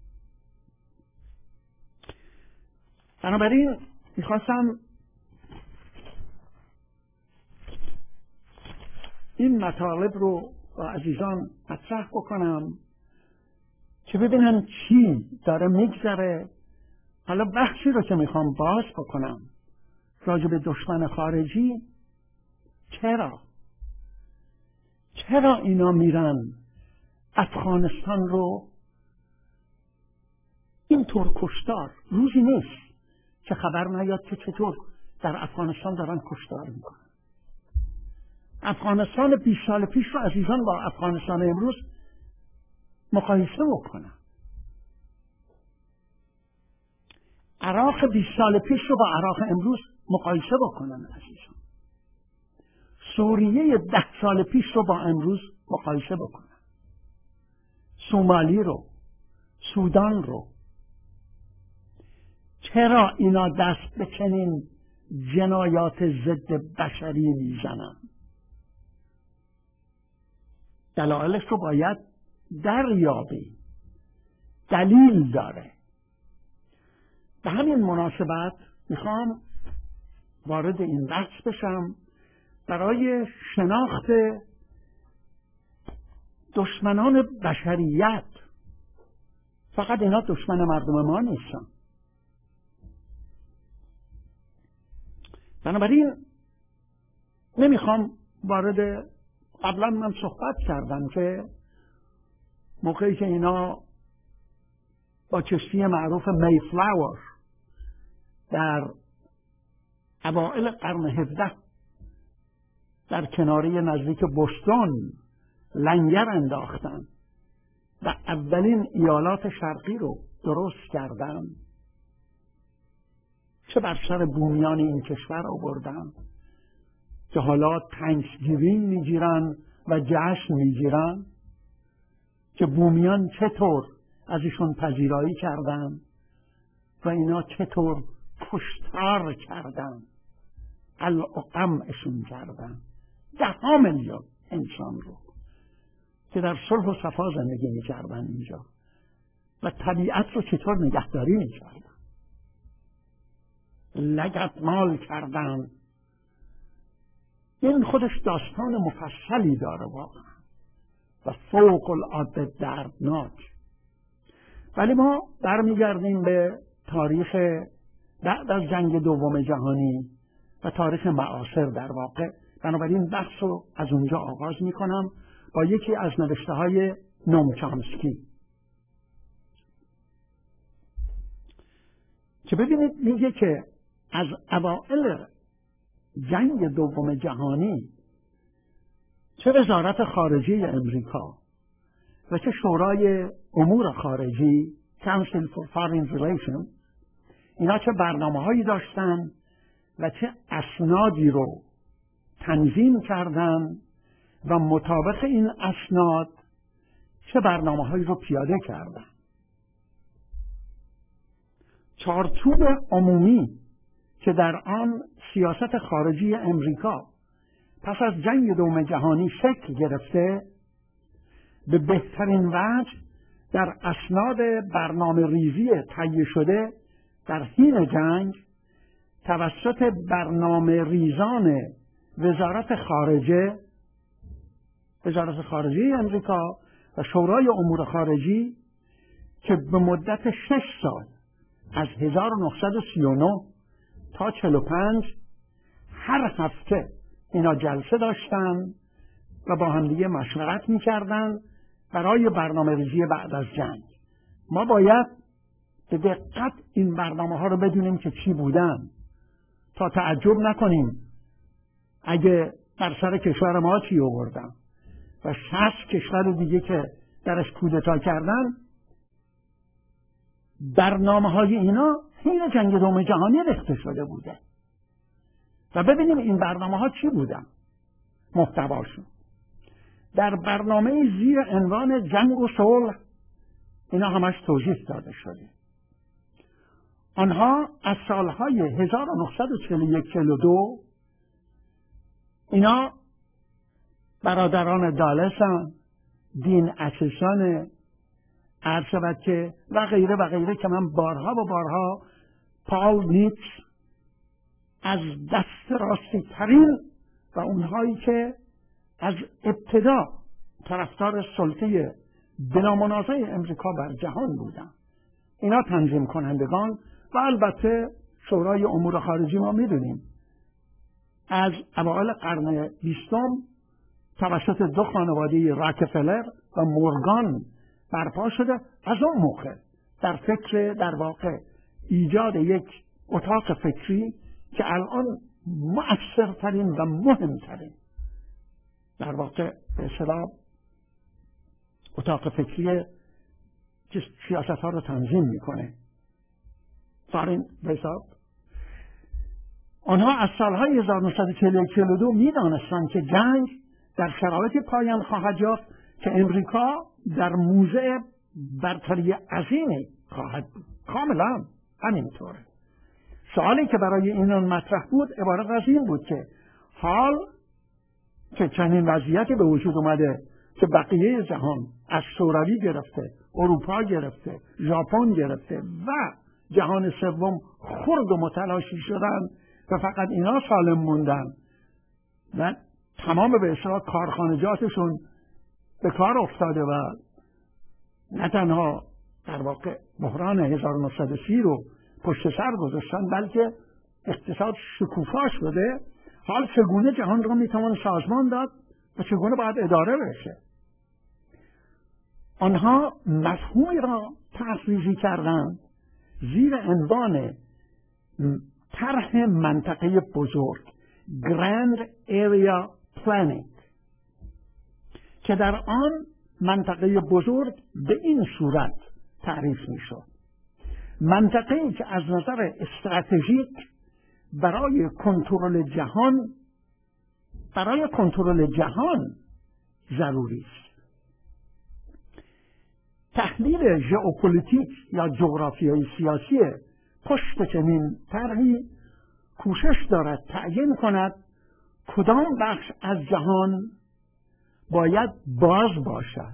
بنابراین میخواستم این مطالب رو با عزیزان مطرح بکنم که ببینن چی داره میگذره. حالا بحثی رو که میخوام باز بکنم راجع به دشمن خارجی، چرا اینا میرن افغانستان رو اینطور کشتار؟ روزی نیست که خبر نیاد که چطور در افغانستان دارن کشتار میکنن. افغانستان 20 سال پیش رو عزیزان با افغانستان امروز مقایسه بکنن. عراق 20 سال پیش رو با عراق امروز مقایسه بکنن عزیزان. سوریه 10 سال پیش رو با امروز مقایسه بکنن. سومالی رو، سودان رو. چرا اینا دست به چنین جنایات ضد بشری میزنن؟ دلایلش رو باید دریابی، دلیل داره. به همین مناسبت میخوام وارد این بحث بشم برای شناخت دشمنان بشریت. فقط اینا دشمن مردم ما نیستن. بنابراین نمیخوام وارد، قبلا من صحبت کردم که موقعی که اینا با کشتی معروف میفلاور در اوائل قرن 17 در کناره نزدیک بوستون لنگر انداختن و اولین ایالات شرقی رو درست کردن، چه بر سر بومیان این کشور آوردن که حالا تانکسگیوینگ میگیرن و جشن میگیرن، که بومیان چطور از ایشون پذیرایی کردن و اینا چطور کشتار کردن، قمعشون کردن 10 میلیون انسان رو که در صلح و صفا زندگی میکردن اینجا، و طبیعت رو چطور نگهداری میکردن، لگدمال کردن. این خودش داستان مفصلی داره واقعا و فوق العاده دردناک. ولی ما برمیگردیم به تاریخ بعد از جنگ دوم جهانی و تاریخ معاصر در واقع. بنابراین بحث رو از اونجا آغاز میکنم با یکی از نوشته های نوم چامسکی که ببینید میگه که از اوائل جنگ دوم جهانی چه وزارت خارجه امریکا و چه شورای امور خارجی Council for Foreign Relations اینا چه برنامه هایی داشتن و چه اسنادی رو تنظیم کردن و مطابق این اسناد چه برنامه هایی رو پیاده کردن. چارچوب عمومی که در آن سیاست خارجی امریکا پس از جنگ دوم جهانی شکل گرفته، به بهترین وجه در اسناد برنامه ریزی تهیه شده در حین جنگ توسط برنامه ریزان وزارت خارجه امریکا و شورای امور خارجی که به مدت 6 سال از 1939 تا 45 هر هفته اینا جلسه داشتن و با همدیگه مشورت میکردن برای برنامه ریزی بعد از جنگ. ما باید به دقت این برنامه ها رو بدونیم که چی بودن تا تعجب نکنیم اگه در سر کشور ما چی آوردن و 60 کشور دیگه که درش کودتا کردن. برنامه های اینا حین جنگ دوم جهانی ریخته شده بوده و ببینیم این برنامه ها چی بودن، محتواشون. در برنامه زیر عنوان جنگ و صلح اینا همش توضیح داده شده. آنها از سالهای 1941-42 اینا برادران دالسن، دین اچسان، عرض شود که و غیره و غیره که من بارها و بارها پال نیتس از دست راستی ترین و اونهایی که از ابتدا طرفدار سلطه بلا منازع امریکا بر جهان بودن، اینا تنظیم کنندگان و البته شورای امور خارجی ما میدونیم از اوائل قرن 20 توسط 2 خانواده راکفلر و مورگان برپا شده. از اون موقع در فکر در واقع ایجاد یک اتاق فکری که الان مؤثرترین و مهمترین در واقع به اصطلاح اتاق فکری که سیاست ها رو تنظیم میکنه. فارین حساب آنها از سالهای 1941-42 میدانستند که جنگ در شرایط پایان خواهد یافت که امریکا در موضع برتری عظیمی خواهد بود. کاملا همینطوره. سوالی که برای اینان مطرح بود عبارت از این بود که حال که چنین وضعیتی به وجود اومده که بقیه جهان از شوروی گرفته، اروپا گرفته، ژاپن گرفته و جهان سوم خرد و متلاشی شدن و فقط اینا سالم موندن و تمام به اصطلاح کارخانجاتشون به کار افتاده و نه تنها در واقع بحران 1930 رو پشت سر گذاشتن بلکه اقتصاد شکوفا شده. حال چگونه جهان رو میتوان سازمان داد و چگونه باید اداره بشه؟ آنها مفهومی را طرح‌ریزی کردند زیر عنوان طرح منطقه بزرگ Grand Area Planning که در آن منطقه بزرگ به این صورت تعریف میشد: منطقه‌ای که از نظر استراتژیک برای کنترل جهان ضروری است. تحلیل ژئوپلیتیک یا جغرافیای سیاسی پشت چنین طرحی کوشش دارد تعیین کند کدام بخش از جهان باید باز باشد.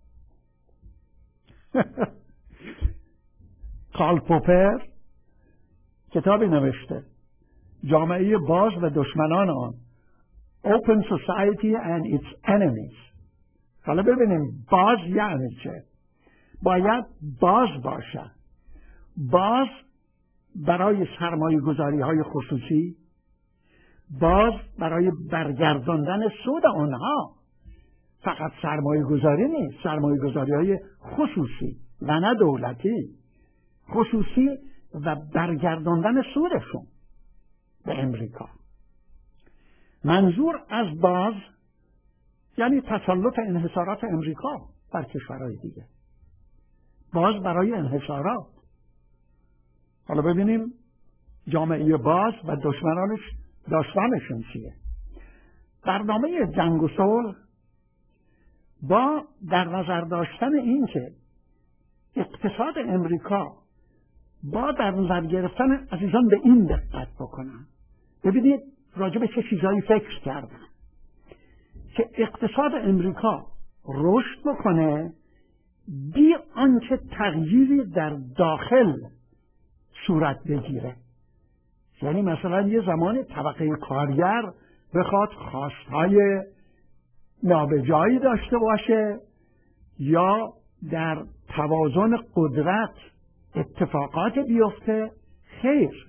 کارل پوپر کتابی نوشته جامعه باز و دشمنان آن Open Society and Its Enemies. حالا ببینیم باز یعنی چه؟ باید باز باشد. باز برای سرمایه گذاری های خصوصی، باز برای برگرداندن سود آنها. فقط سرمایه گذاری نیست، سرمایه گذاری های خصوصی و نه دولتی، خصوصی و برگرداندن سودشون به امریکا. منظور از باز یعنی تسلط انحصارات امریکا بر کشورهای دیگه. باز برای انحصارات. حالا ببینیم جامعه باز و دشمنشون چیه. برنامه جنگ و صلح با در نظر داشتن این که اقتصاد امریکا با در نظر گرفتن عزیزان به این دقت بکنن. ببینید راجع به چه چیزایی فکر کردن که اقتصاد امریکا رشد بکنه بی آنچه تغییری در داخل صورت بگیره. یعنی مثلا یه زمان طبقه کارگر بخواد خواستهای نابجایی داشته باشه یا در توازن قدرت اتفاقات بیفته. خیر،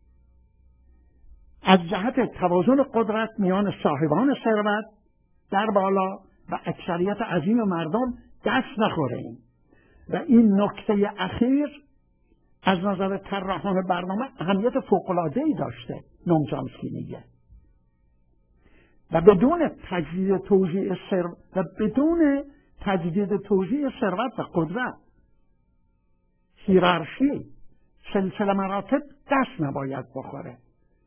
از جهت توازن قدرت میان صاحبان ثروت در بالا و اکثریت عظیم مردم دست نخوریم. و این نکته اخیر از نظر طراحان برنامه اهمیت فوق‌العاده‌ای داشته. نوم چامسکی میگه و بدون تجدید توزیع ثروت و قدرت، هیرارشی، سلسله مراتب دست نباید بخوره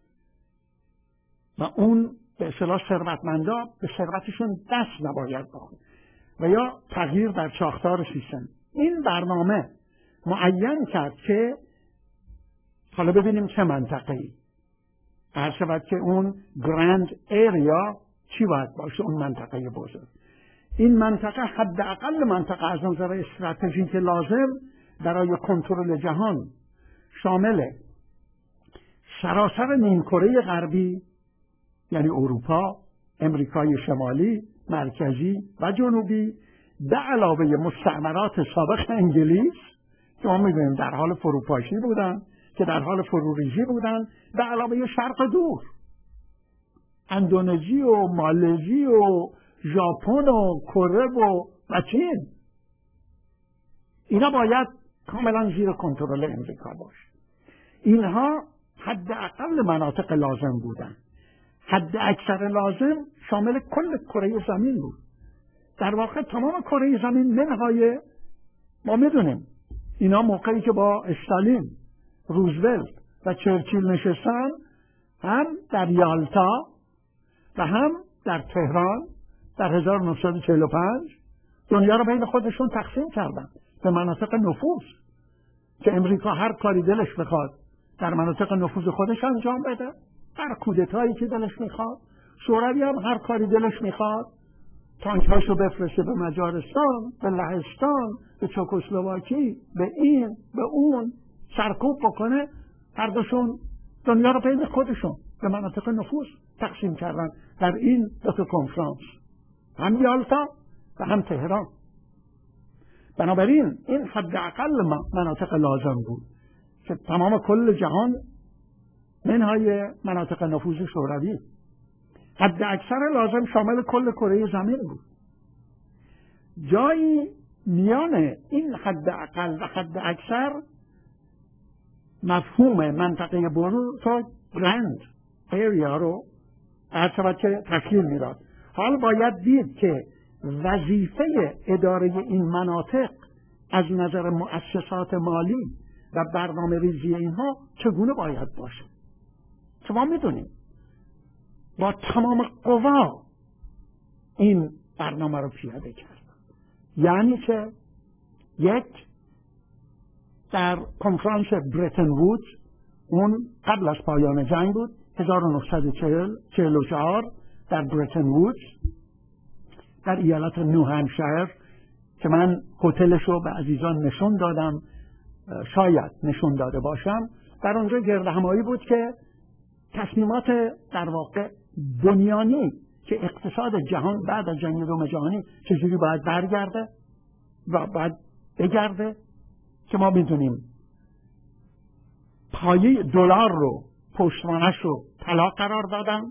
و اون به اصطلاح ثروتمندا به ثروتشون دست نباید بخوره و یا تغییر در ساختار سیستم. این برنامه معین کرد که حالا ببینیم چه منطقه‌ای هر شود که اون گراند ایریا چی باید باشه. اون منطقه بزرگ، این منطقه حداقل منطقه از نظر استراتژیک لازم برای کنترل جهان شامل سراسر نیمکره غربی یعنی اروپا، امریکای شمالی، مرکزی و جنوبی، به علاوه مستعمرات سابق انگلیس که ما می‌بینیم در حال فروپاشی بودن، که در حال فروریزی بودن، به علاوه شرق دور، اندونزی و مالزی و ژاپن و کره و چین. اینا باید کاملا زیر کنترل امریکا باشه. اینها حداقل مناطق لازم بودن. حد اکثر لازم شامل کل کره زمین بود. در واقع تمام کره زمین منهای ما میدونیم اینا موقعی که با استالین، روزولت و چرچیل نشستن، هم در یالتا و هم در تهران در 1945 دنیا رو بین خودشون تقسیم کردن به مناطق نفوذ که امریکا هر کاری دلش بخواد در مناطق نفوذ خودش انجام بده، هر کودتایی که دلش میخواد. شوروی هم هر کاری دلش میخواد تانک‌هاشو بفرسته به مجارستان، به لهستان، به چکسلواکی، به این، به اون، سرکوب بکنه. هر دوشون دنیا رو بین خودشون به مناطق نفوذ تقسیم کردن در این دو تا کنفرانس، هم یالتا و هم تهران. بنابراین این حداقل مناطق لازم بود که تمام کل جهان منهای مناطق نفوذ شوروی، حد اکثر لازم شامل کل کره زمین بود. جایی میان این حد اقل و حد اکثر مفهوم منطقه بزرگ گرند ایریا رو هر شود که تشکیل میداد. حال باید دید که وظیفه اداره این مناطق از نظر مؤسسات مالی و برنامه ریزی اینها چگونه باید باشه. شما میدونید با تمام قوا این برنامه رو پیاده کرد. یعنی که یک، در کنفرانس برتن وودز، اون قبل از پایان جنگ بود، 1944 در برتن وودز در ایالت نیو همشایر که من هتلش رو به عزیزان نشون دادم، شاید نشون داده باشم. در اونجا گردهمایی بود که تصمیمات در واقع بنیانی که اقتصاد جهان بعد از جنگ دوم جهانی چجوری باید برگرده و باید بگرده، که ما میدونیم پایه دلار رو، پشتوانش رو طلا قرار دادن،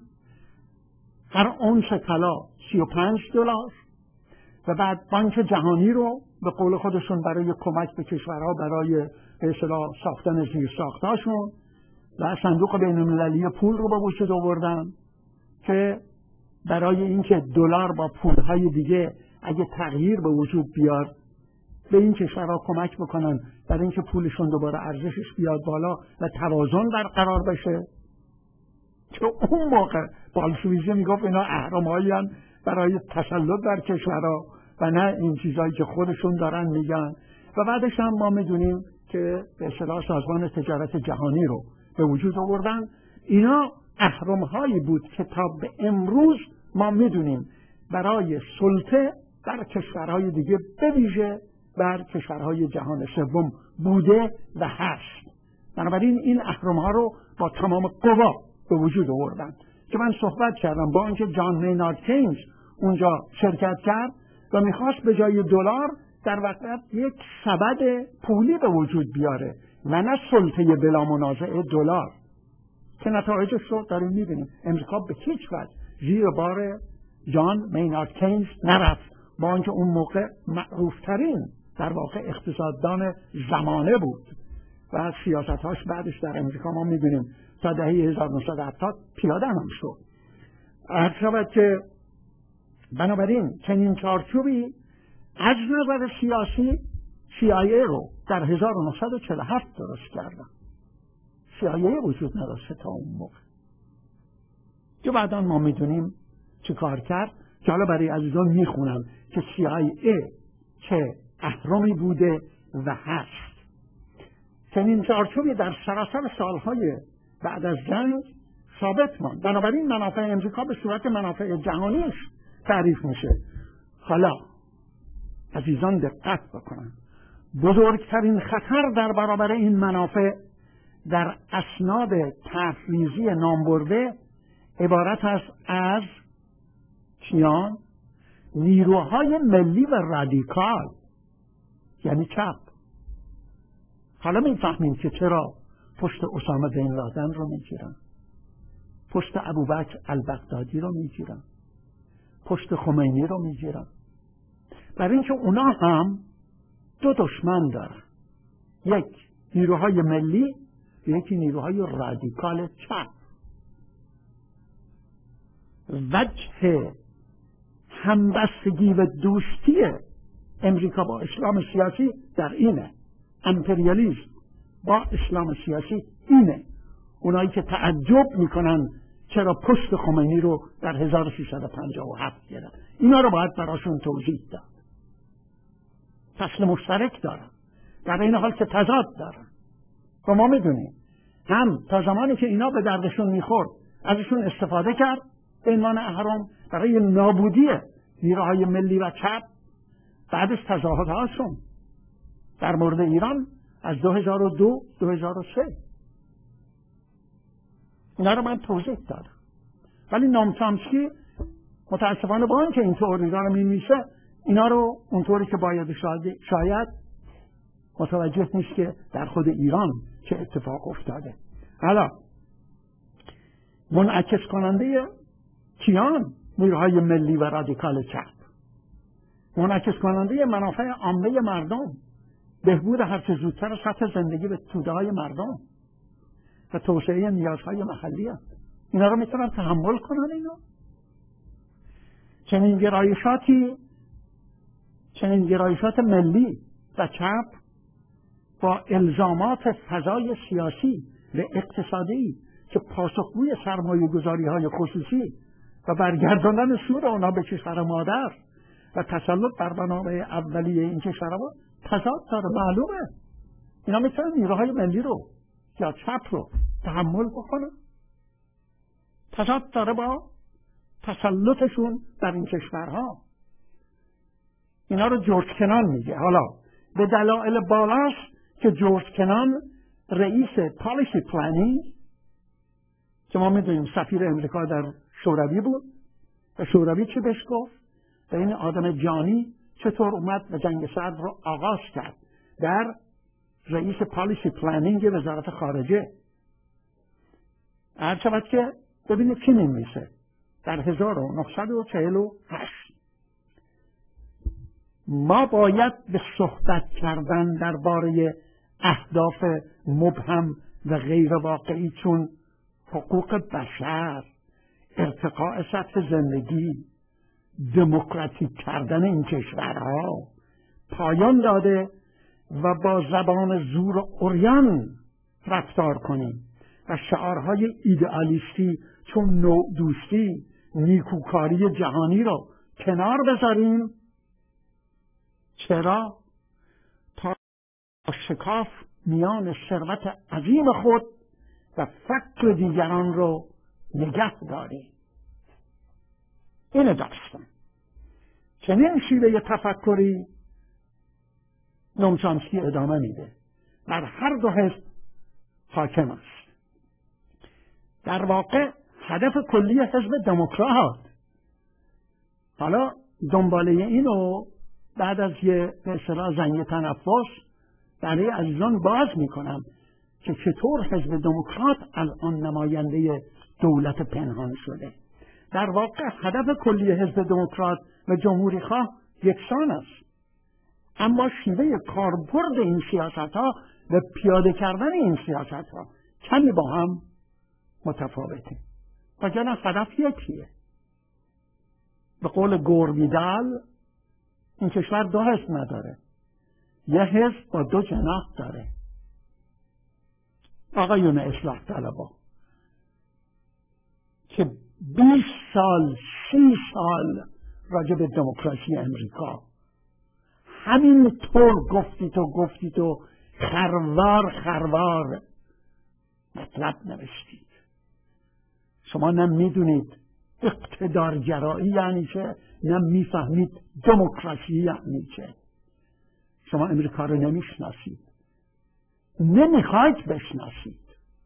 هر اونس طلا $35 و بعد بانک جهانی رو به قول خودشون برای کمک به کشورها برای به اصطلاح ساختن زیرساختاشون و صندوق بین‌المللی پول رو به وجود آوردن که برای اینکه دلار با پولهای دیگه اگه تغییر به وجود بیاد به این کشورها کمک بکنن برای اینکه پولشون دوباره ارزشش بیاد بالا و توازن برقرار بشه. که اون موقع بالشویزم میگفت اینا اهرم‌هایی هستند برای تسلط بر کشورها و نه این چیزایی که خودشون دارن میگن. و بعدش هم ما میدونیم که به اصطلاح سازمان تجارت جهانی رو به وجود آوردن. اینا اهرم‌هایی بود که تا به امروز ما میدونیم برای سلطه بر کشورهای دیگه به ویژه بر کشورهای جهان سوم بوده و هست. بنابراین این اهرم‌ها رو با تمام قوا به وجود آوردن که من صحبت کردم با اینکه جان مینارد کینز اونجا شرکت کرد و میخواست به جای دلار در واقع یک سبد پولی به وجود بیاره و نه سلطه بلا منازع دلار، که نتایجش رو داریم میبینیم. امریکا به هیچ وجه زیر بار جان مینارد کینز نرفت، با اینکه اون موقع معروفترین در واقع اقتصاددان زمانه بود و سیاستاش بعدش در امریکا ما میبینیم تا دهه 1970 پیاده هم شد. عرض شود که بنابراین چنین چارچوبی از نظر سیاسی CIA رو در 1947 درست کردن. CIA وجود نداشته تا اون موقع که بعدا ما میدونیم چه کار کرد، که حالا برای عزیزان میخونم که CIA چه اهرمی بوده و هست. چنین چارچوبی در سراسر سالهای بعد از جنگ ثابت ماند. بنابراین منافع امریکا به صورت منافع جهانیش تعریف میشه. حالا عزیزان دقت بکنن، بزرگترین خطر در برابر این منافع در اسناد تفویضی نامبرده عبارت است از چیان؟ نیروهای ملی و رادیکال، یعنی چپ. حالا میفهمیم که چرا پشت اسامه بن لادن رو میگیرن، پشت ابوبکر البغدادی رو میگیرن، پشت خمینی رو میگیرن. برای اینکه اونا هم دو دشمن دارن، یک نیروهای ملی، یکی نیروهای رادیکال چپ. وجه همبستگی و دوستی امریکا با اسلام سیاسی در اینه، امپریالیسم با اسلام سیاسی اینه. اونایی که تعجب میکنن چرا پشت خمینی رو در 1357 گرفت، اینا رو باید براشون توضیح داد. فصل مشترک دارن در این حال که تضاد دارن. و ما میدونیم هم تا زمانی که اینا به دردشون میخورد ازشون استفاده کرد به عنوان اهرم برای نابودی نیروهای ملی و چپ بعد از تظاهراتشون در مورد ایران از 2002 2003 اینا رو من توضیح دادم. ولی نام چامسکی متاسفانه با اینکه اینطور اینا رو می‌نویسه اینا رو اونطوری که باید شاید متوجه نیست که در خود ایران چه اتفاق افتاده. حالا منعکس کننده کیان؟ نیروهای ملی و رادیکال چپ، منعکس کننده منافع عامه مردم، بهبود هرچه زودتر سطح زندگی به توده‌های مردم و توسعه نیازهای محلی هست. اینا رو میتونن تحمل کنن؟ اینا چنین گرایشات ملی و چپ با الزامات فضای سیاسی و اقتصادی که پاسخگوی سرمایه‌گذاری‌های خصوصی و برگرداندن سود آنها به کشور مادر و تسلط بر منابع اولیه این کشورها تضاد داره. معلومه اینا میتونن نیروهای ملی رو یا چپ رو تحمل بکنن. تضاد داره با تسلطشون در این کشورها. اینا رو جورج کنان میگه. حالا به دلایل بالاست که جورج کنان رئیس پالیسی پلنینگ که ما میدونیم سفیر امریکا در شوروی بود و شوروی چه بهش گفت و این آدم جانی چطور اومد و جنگ سرد رو آغاز کرد در رئیس پالیسی پلنینگ وزارت خارجه. هر شود که ببینید کی میمیسه در 1948 ما باید به صحبت کردن درباره اهداف مبهم و غیر واقعی چون حقوق بشر، ارتقاء سطح زندگی، دموکراتیک کردن این کشورها پایان داده و با زبان زور و عریان رفتار کنیم و شعارهای ایدئالیستی چون نوع دوستی، نیکوکاری جهانی را کنار بذاریم. چرا؟ تا شکاف میان ثروت عظیم خود و فقر دیگران رو نگه داریم. این داستان. چنین شیوه تفکری نوم چامسکی ادامه میده. در هر دو حزب حاکم است. در واقع هدف کلی حزب دموکرات، حالا دنباله اینو بعد از یه به اصطلاح زنگ تنفس برای عزیزان باز میکنم که چطور حزب دموکرات الان نماینده دولت پنهان شده. در واقع هدف کلی حزب دموکرات و جمهوری خواه یکسان است، اما شیوه کاربرد این سیاست ها و پیاده کردن این سیاست ها کمی با هم متفاوته. وگرنه هدف یکیه. به قول گورمیدال این کشور دو حزب نداره، یه حزب با دو جناح داره. آقایون اصلاح طلبا که 20 سال 30 سال راجع به دموکراسی امریکا همین طور گفتید و خروار مطلب نوشتید. شما نه میدونید اقتدارگرایی یعنی چه، نه میفهمید دموکراسی یعنی چه. شما امریکا رو نمیشناسید، نمیخواید بشناسید.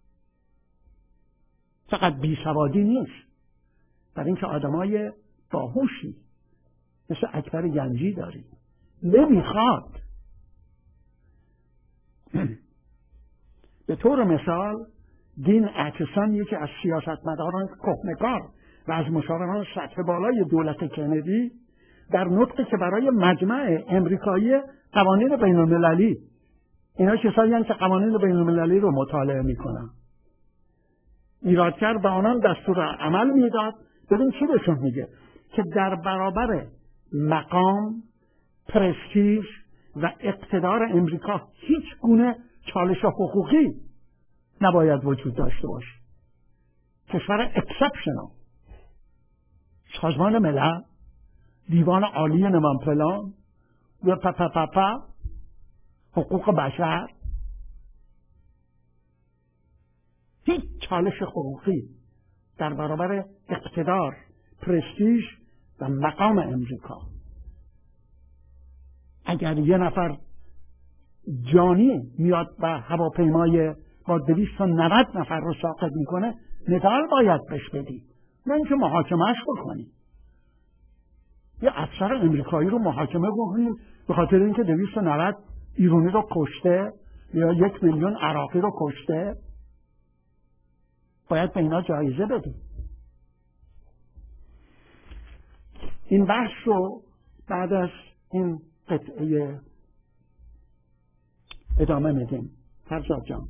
فقط بیسوادی نیست، برای اینکه آدمای باهوشی مثل اکبر گنجی دارید. نمیخواد. به طور مثال دین اعتصام یکی از سیاستمداران کهنگار و از مشاوران سطح بالای دولت کندی در نطقی که برای مجمع امریکایی قوانین بین المللی، اینا کسایی هستند که قوانین بین المللی رو مطالعه میکنن، ایرادگر به آنان دستور عمل میداد. ببین چی بهشون میگه که در برابر مقام، پرستیژ و اقتدار امریکا هیچ گونه چالش حقوقی نباید وجود داشته باشه. کشور اکسپشنال، سازمان ملل، دیوان عالی نمان پلان یا حقوق بشر، هیچ چالش حقوقی در برابر اقتدار، پرستیژ و مقام امریکا. اگر یه نفر جانی میاد و هواپیمای با 290 نفر رو ساقط میکنه، مدال باید بهش بدی، نه اینکه محاکمهش بکنی. یه افسر امریکایی رو محاکمه بکنیم به خاطر اینکه 290 ایرانی رو کشته یا 1 میلیون عراقی رو کشته، باید به اینا جایزه بدیم. این بحث رو بعد از این قطعه ادامه میدیم. فرزاد جان.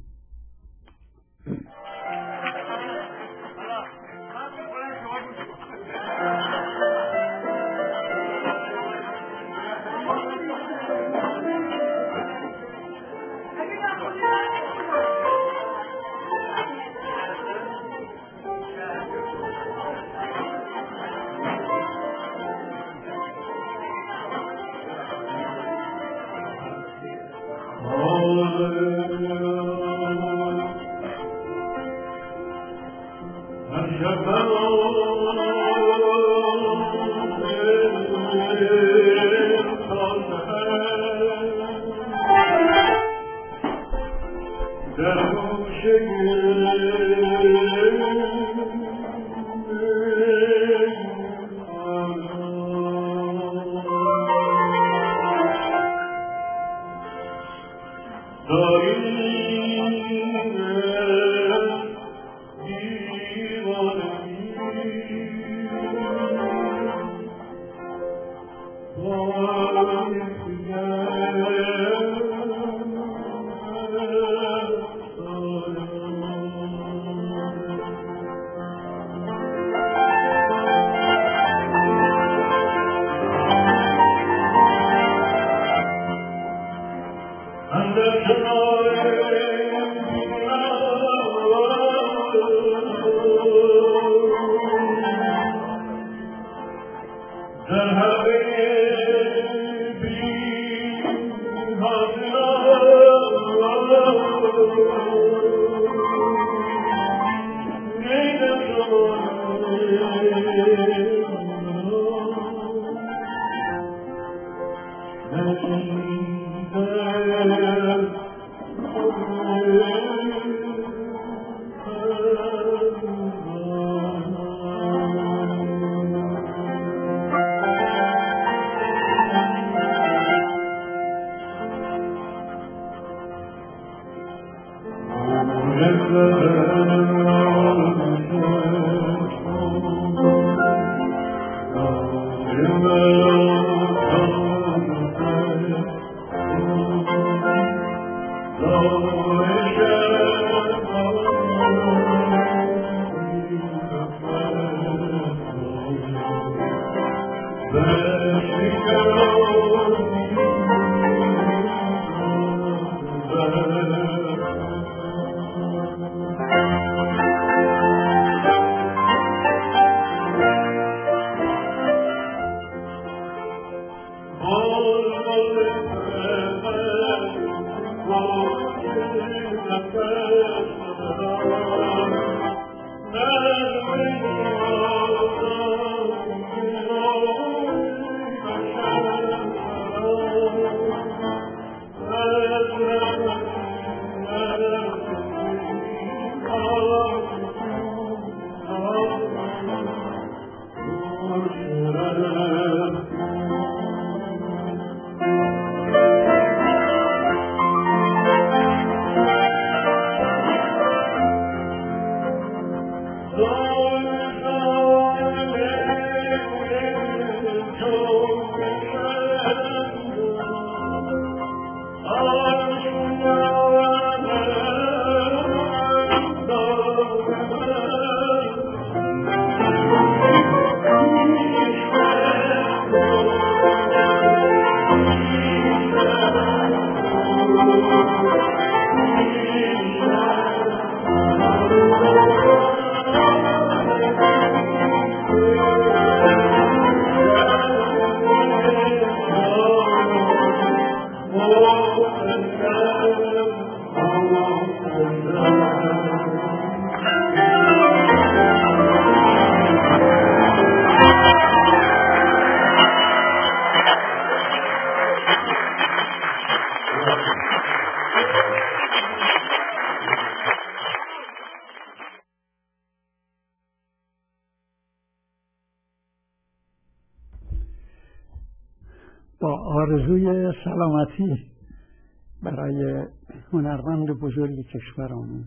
با آرزوی سلامتی برای هنرمند بزرگ کشورمون.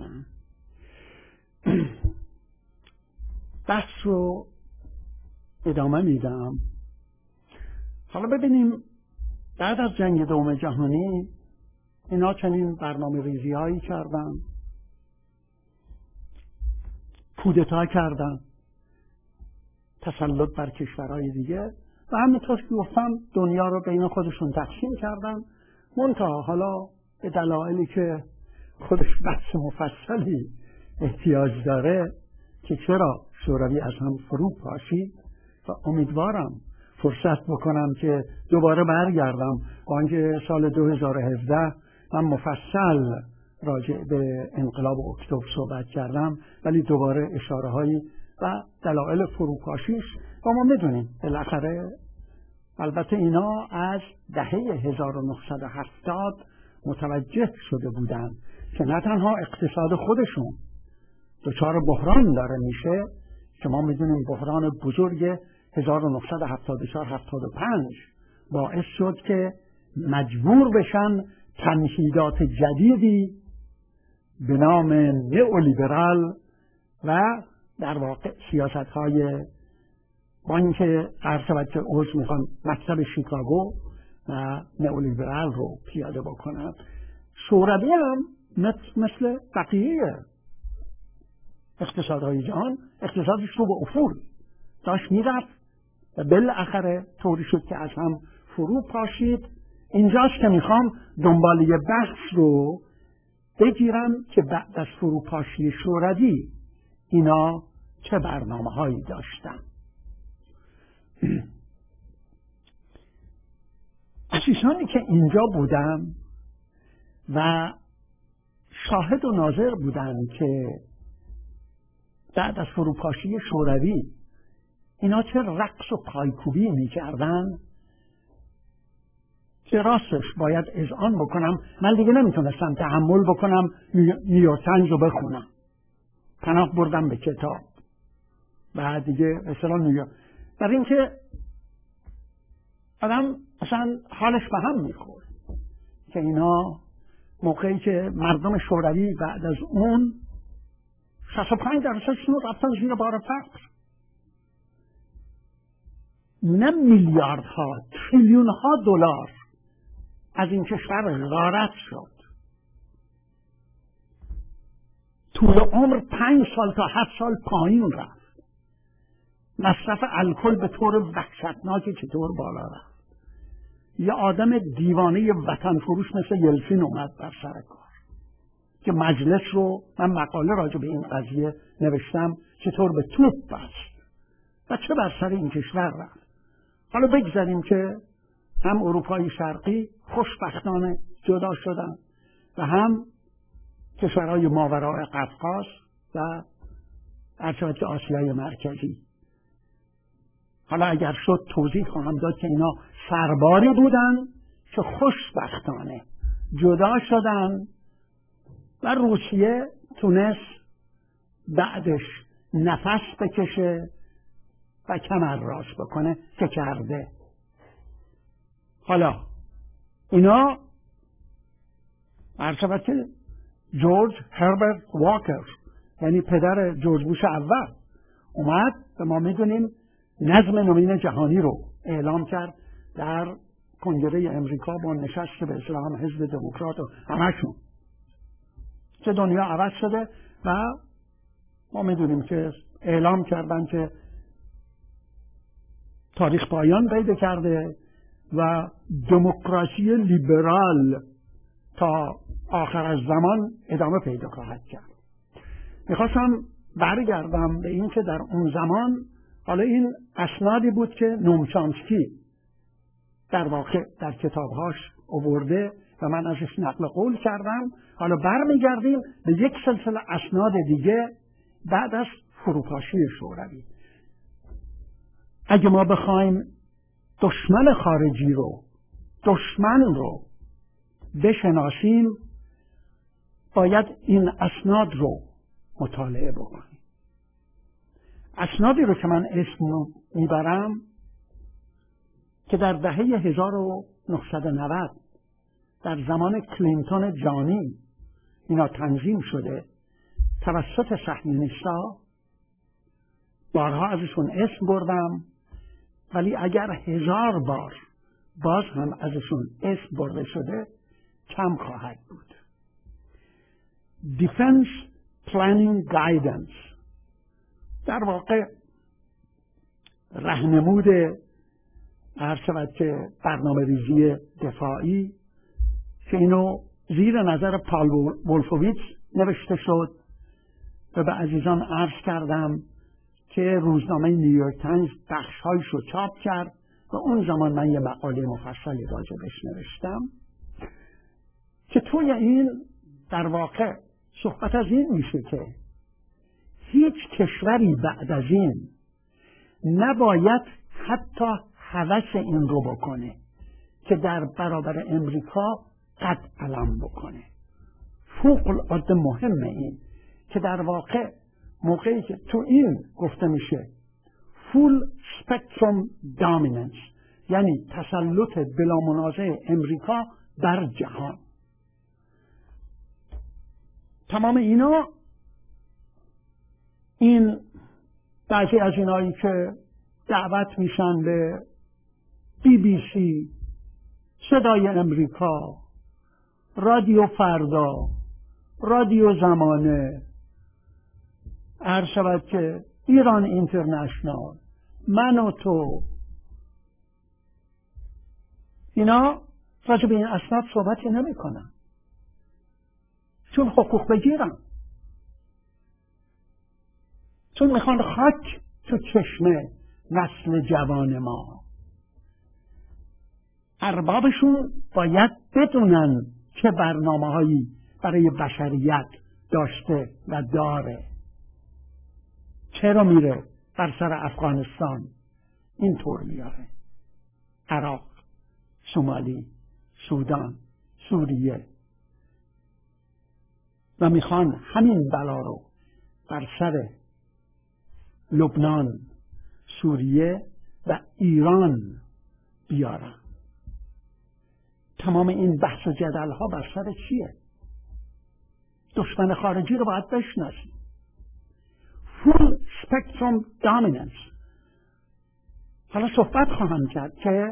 بحث رو ادامه میدم. حالا ببینیم بعد از جنگ دوم جهانی اینا چنین برنامه ریزی هایی کردن، کودتا کردن، تسلط بر کشورهای دیگه و همینطور که گفتم دنیا رو بین خودشون تقسیم کردن. منتها حالا به دلایلی که خودش بحث مفصلی احتیاج داره که چرا شوروی از هم فرو پاشید و امیدوارم فرصت بکنم که دوباره برگردم با اینکه سال 2017 من مفصل راجع به انقلاب اکتبر صحبت کردم، ولی دوباره اشاره هایی و دلایل فروپاشیش و ما میدونیم بالاخره البته اینا از دهه 1970 متوجه شده بودن که نه تنها اقتصاد خودشون دچار بحران داره میشه که ما میدونیم بحران بزرگ 1974-75 باعث شد که مجبور بشن تمهیدات جدیدی به نام نئولیبرال و در واقع سیاست‌های با اینکه عرض که عضو میخوان مکتب شیکاگو و نئولیبرال رو پیاده بکنن. شوروی هم مثل بقیه اقتصادهای جهان اقتصادش رو به افول داشت میرفت و بالاخره طوری شد که از هم فرو پاشید. اینجاست که میخوام دنباله بحث رو بگیرم که بعد از فروپاشی شوروی اینا چه برنامه هایی داشتن. عزیزانی که اینجا بودم و شاهد و ناظر بودن که بعد از فروپاشی شوروی اینا چه رقص و پایکوبی میکردن که راستش باید اذعان بکنم من دیگه نمیتونستم تحمل بکنم نیویورک تایمز رو بخونم. پناه بردم به کتاب و دیگه اصلا نیویورک، برای اینکه آدم اصلا حالش به هم میخورد که اینا موقعی که مردم شوروی بعد از اون 65% رفتن زیر بار فقر، نه میلیاردها تریلیون ها دلار از این کشور غارت شد. طول عمر 5 سال تا 7 سال پایین رفت. مصرف الکل به طور وحشتناکی چطور بالا رفت. یه آدم دیوانه وطن فروش مثل یلسین اومد بر سر کار که مجلس رو، من مقاله راجع به این قضیه نوشتم، چطور به توپ بست و چه بر سر این کشور رفت. حالا بگذاریم که هم اروپای شرقی خوشبختانه جدا شدن و هم کشورهای ماورای قفقاز و ارشد آسیای مرکزی. حالا اگر شد توضیح خواهم داد که اینا سرباری بودن که خوشبختانه جدا شدن و روسیه تونست بعدش نفس بکشه و کمر راست بکنه که کرده. حالا اینا ارشد که جورج هربرت واکر یعنی پدر جورج بوش اول اومد و ما میدونیم نظم نوین جهانی رو اعلام کرد در کنگره امریکا با نشست به اصطلاح حزب دموکرات و همشون که دنیا عوض شده و ما میدونیم که اعلام کردن که تاریخ پایان پیدا کرده و دموکراسی لیبرال تا آخر از زمان ادامه پیدا خواهد کرد. میخواستم برگردم به این که در اون زمان حالا این اسنادی بود که نوم چامسکی در واقع در کتابهاش آورده و من ازش نقل قول کردم. حالا برمیگردیم به یک سلسله اسناد دیگه بعد از فروپاشی شوروی. اگه ما بخوایم دشمن خارجی رو، دشمن رو بشناسیم باید این اسناد رو مطالعه بکنیم. اسنادی رو که من اسم میبرم که در دهه 1990 در زمان کلینتون جانی اینا تنظیم شده توسط صهیونیست‌ها، بارها ازشون اسم بردم، ولی اگر 1000 بار باز هم ازشون اسم برده شده کم خواهد بود. Defense Planning Guidance، در واقع راهنمود عرض شود که برنامه ریزی دفاعی که اینو زیر نظر پال ولفویتس نوشته شد و به عزیزان عرض کردم که روزنامه نیویورک تایمز بخش‌هایشو چاپ کرد و اون زمان من یه مقاله مفصلی راجبش نوشتم که توی این در واقع صحبت از این میشه که هیچ کشوری بعد از این نباید حتی هوس این رو بکنه که در برابر امریکا قد علم بکنه. فوق العاده مهمه این که در واقع موقعی که تو این گفته میشه فول سپکتروم دامیننس، یعنی تسلط بلا منازع امریکا بر جهان، تمام اینا، این بعضی از اینایی که دعوت میشن به BBC، صدای امریکا، رادیو فردا، رادیو زمانه، عرض شود که ایران اینترنشنال، من و تو، اینا راجع به این اسناد صحبتی نمی کنن چون حقوق بگیرن، چون میخوان خاک تو چشم نسل جوان ما. اربابشون باید بدونن چه برنامه‌هایی برای بشریت داشته و داره، چرا میره بر سر افغانستان اینطور میاره، عراق، سومالی، سودان، سوریه، و میخوان همین بلا رو بر سر لبنان، سوریه و ایران بیارن. تمام این بحث و جدل ها بر سر چیه؟ دشمن خارجی رو باید بشناسیم. فول سپکتروم دامیننس. حالا صحبت خواهم کرد که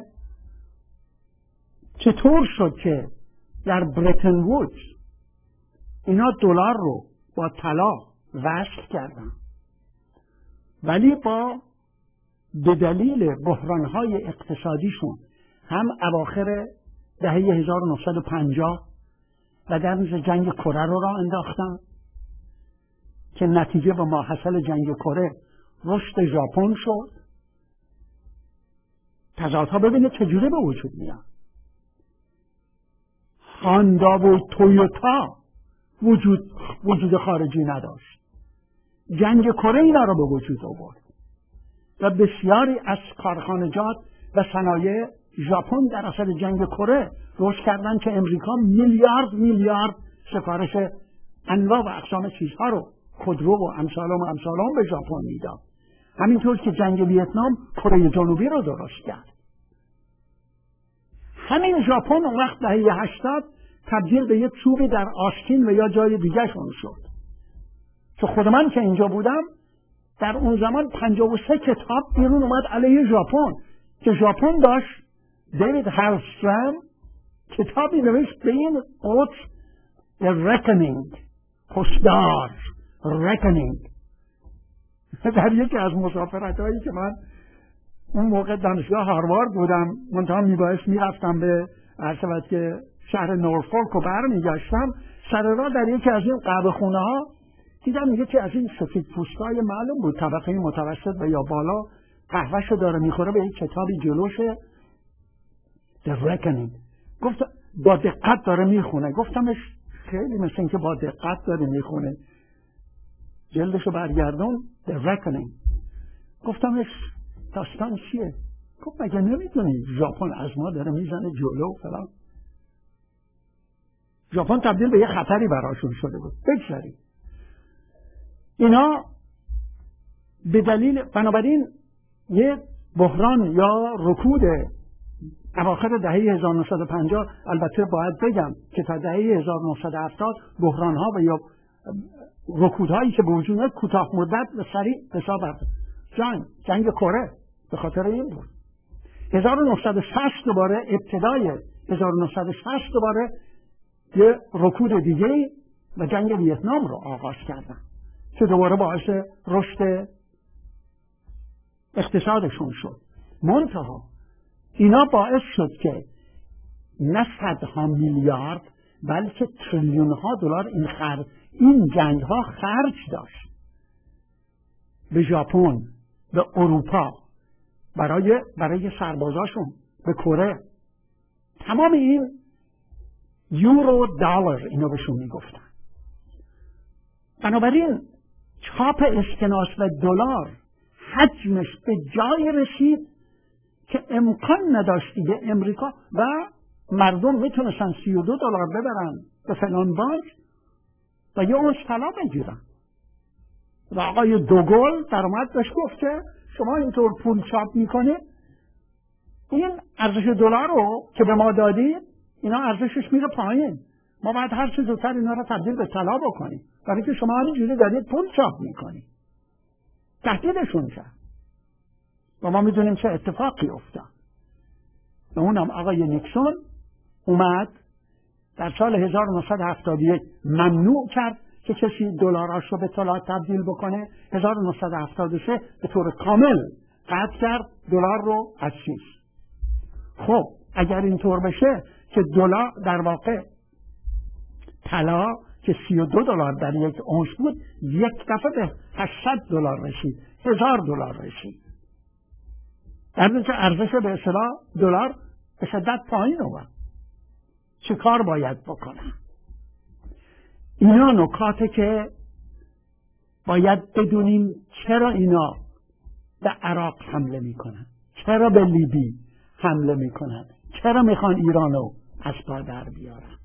چطور شد که در برتن وودز اینا دلار رو با طلا وصل کردن، ولی به دلیل بحران‌های اقتصادیشون هم اواخر دهه 1950 و در جنگ کره رو راه انداختن که نتیجه و ماحصل جنگ کره رشد ژاپن شد. تضادها ببینید چجوری به وجود میاد. هاندا و تویوتا وجود خارجی نداشت، جنگ کره اینا رو به وجود آورد و بسیاری از کارخانجات و صنایع ژاپن در اثر جنگ کره رشد کردن که امریکا میلیارد سفارش انواع و اقسام چیزها رو، خودرو و امثالام به ژاپن میداد. همینطور که جنگ ویتنام کره جنوبی رو درست کرد. همین ژاپن اون وقت دهه 80 تبدیل به یک چوبی در آستین و یا جای دیگه شون شد. که خود من که اینجا بودم در اون زمان 53 کتاب بیرون اومد علیه ژاپن که ژاپن داشت. دیوید هالسترام کتابی نوشت به این قطب Reckoning، هشدار، Reckoning. در یکی از مسافرت‌هایی که من اون موقع دانشگاه هاروارد بودم، منتها میبایست میرفتم به عرض که شهر نورفولک و برمیگشتم، سر راه در یکی از این قهوه خونه ها دیدم یکی از این سفید پوستای معلوم بود طبقه متوسط و یا بالا قهوه‌شو داره میخوره، به یک کتابی جلوشه The Reckoning. گفت با دقت داره میخونه. گفتمش خیلی مثل این که با دقت داره میخونه. جلدشو برگردون The Reckoning. گفتمش داستان چیه؟ گفت مگه نمیدونی ژاپن از ما داره میزنه جلو فلان. ژاپن تبدیل به یه خطری براشون شده بود. بگذاریم اینا به دلیل بنابراین یه بحران یا رکود اواخر دهه 1950 البته باید بگم که تا دهه 1970 بحران‌ها و یا رکودهایی که به وجود میاد کوتاه مدت و سریع حساب جنگ کره به خاطر این بود. 1960 دوباره ابتدای 1960 دوباره یه رکود دیگه و جنگ ویتنام رو آغاز کردن که دوباره باعث رشد اقتصادشون شد. منتها اینا باعث شد که نه صدها میلیارد بلکه تریلیون ها دلار این جنگ ها خرج داشت به ژاپن، به اروپا، برای سربازاشون، به کره. تمام این یورو دلار اینو بهشون میگفتن. بنابراین چاپ اسکناس و دلار حجمش به جای رسید که امکان نداشت دیگه امریکا و مردم میتونستن $32 ببرن به فلان بانک و یه اونس طلا بگیرن. و آقای دوگل در اومد بهش گفت که شما اینطور پول چاپ میکنید، این ارزش دلار رو که به ما دادید اینا ارزشش میره پایین، ما باید هر چه زودتر اینا رو تبدیل به طلا بکنیم، برای که شما همینجوری دارید پول چاپ میکنید. تهدیدشون کرد و ما میدونیم چه اتفاقی افتاد. و اونم آقای نیکسون اومد در سال 1971 ممنوع کرد که کسی دلاراش رو به طلا تبدیل بکنه. 1973 به طور کامل قطع کرد دلار رو از چیز. خب اگر اینطور بشه که دلار در واقع طلا که $32 در یک اونس بود یک دفعه به $800 رسید، $1000 رسید، در حالی که ارزش به اصطلاح دلار به شدت پایین اومد. چه کار باید بکنم؟ اینا نکاته که باید بدونیم چرا اینا به عراق حمله میکنن، چرا به لیبی حمله میکنن، چرا میخوان ایرانو از پا در بیارن.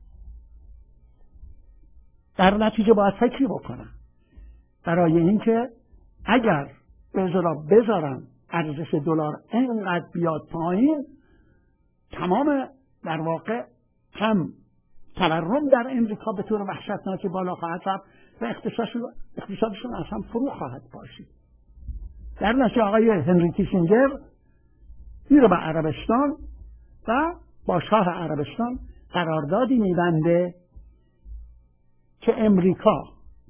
در نتیجه باید فکری بکنن برای اینکه اگر به اصطلاح بذارن ارزش دلار اینقدر بیاد پایین، تمام در واقع هم تورم در امریکا به طور وحشتناکی بالا خواهد رفت و اقتصادشون اصلا فرو خواهد باشید. در نتیجه آقای هنری کیسینجر میره به عربستان و با شاه عربستان قراردادی میبنده که امریکا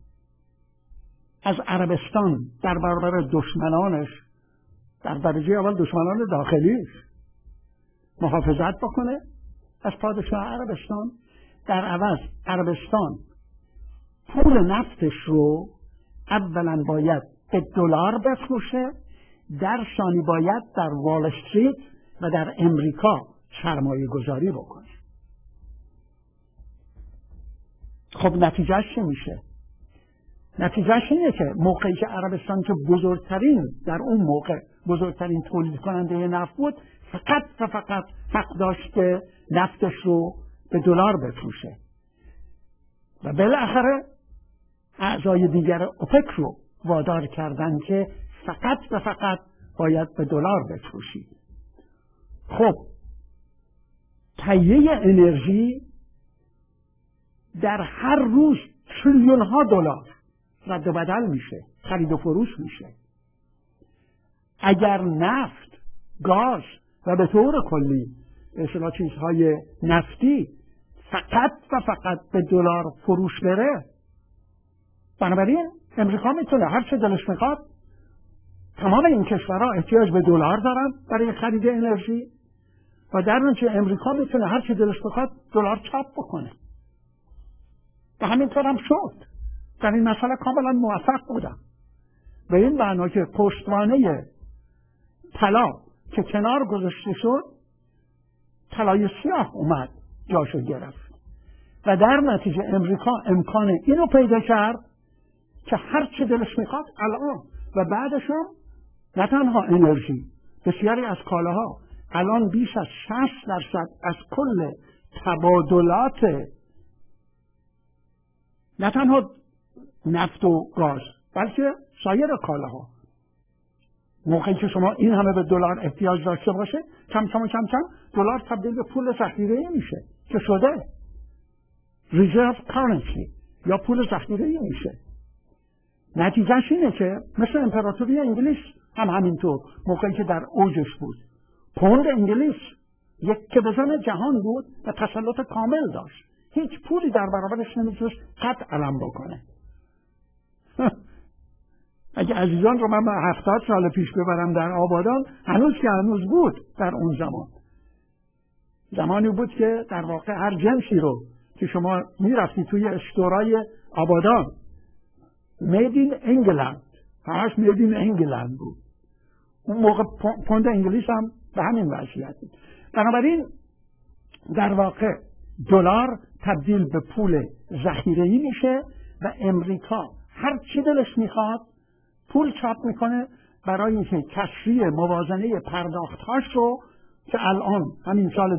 از عربستان در برابر دشمنانش، در درجه اول دشمنان داخلیش، محافظت بکنه از پادشاه عربستان. در عوض عربستان پول نفتش رو اولا باید به دلار بفروشه، در ثانی باید در وال استریت و در امریکا سرمایه گذاری بکنه. خب نتیجهش چه میشه؟ نتیجهش اینه که موقعی که عربستان که در اون موقع بزرگترین تولید کننده نفت بود، فقط و فقط حق داشت که نفتش رو به دلار بفروشه و بالاخره اعضای دیگر اوپک رو وادار کردن که فقط و فقط باید به دلار بفروشید. خب تهیه انرژی در هر روز تریلیون ها دلار رد و بدل میشه، خرید و فروش میشه. اگر نفت، گاز و به طور کلی اصلا چیزهای نفتی فقط و فقط به دلار فروش بره، بنابراین امریکا میتونه هر چه دلش میخواد، تمام این کشورها احتیاج به دلار دارن برای خرید انرژی و در نتیجه امریکا میتونه هر چه دلش بخواد دلار چاپ بکنه و همینطور هم شد. در این مسئله کاملا موفق بودن. به این معنا که پشتوانه طلا که کنار گذاشته شد، طلای سیاه اومد جاشو گرفت و در نتیجه امریکا امکان اینو پیدا کرد که هر چه دلش میخواد الان و بعدشون نه تنها انرژی، بسیاری از کالاها الان بیش از 60% از کل تبادلات نه تنها نفت و گاز بلکه سایر کالاها موقعی که شما این همه به دلار احتیاج داشته باشه، کم کم دلار تبدیل به پول ذخیره‌ای میشه که شده ریزرو کارنسی یا پول ذخیره‌ای میشه. نتیجهش اینه که مثل امپراتوری انگلیس هم همینطور، موقعی که در اوجش بود، پوند انگلیس یک بزن جهان بود و تسلط کامل داشت. هیچ پولی در برابرش نمیتونست قد علم بکنه. اگه عزیزان رو من 70 سال پیش ببرم در آبادان، هنوز که هنوز بود در اون زمانی بود که در واقع هر جنسی رو که شما میرفتی توی استورای آبادان، میدین انگلند، همش میدین انگلند بود. اون موقع پوند انگلیس هم به همین وضعیت بود. بنابراین در واقع دلار تبدیل به پول ذخیره‌ای میشه و امریکا هر چی دلش میخواد پول چاپ میکنه برای اینکه کسری موازنه پرداخت‌هاش رو که الان همین سال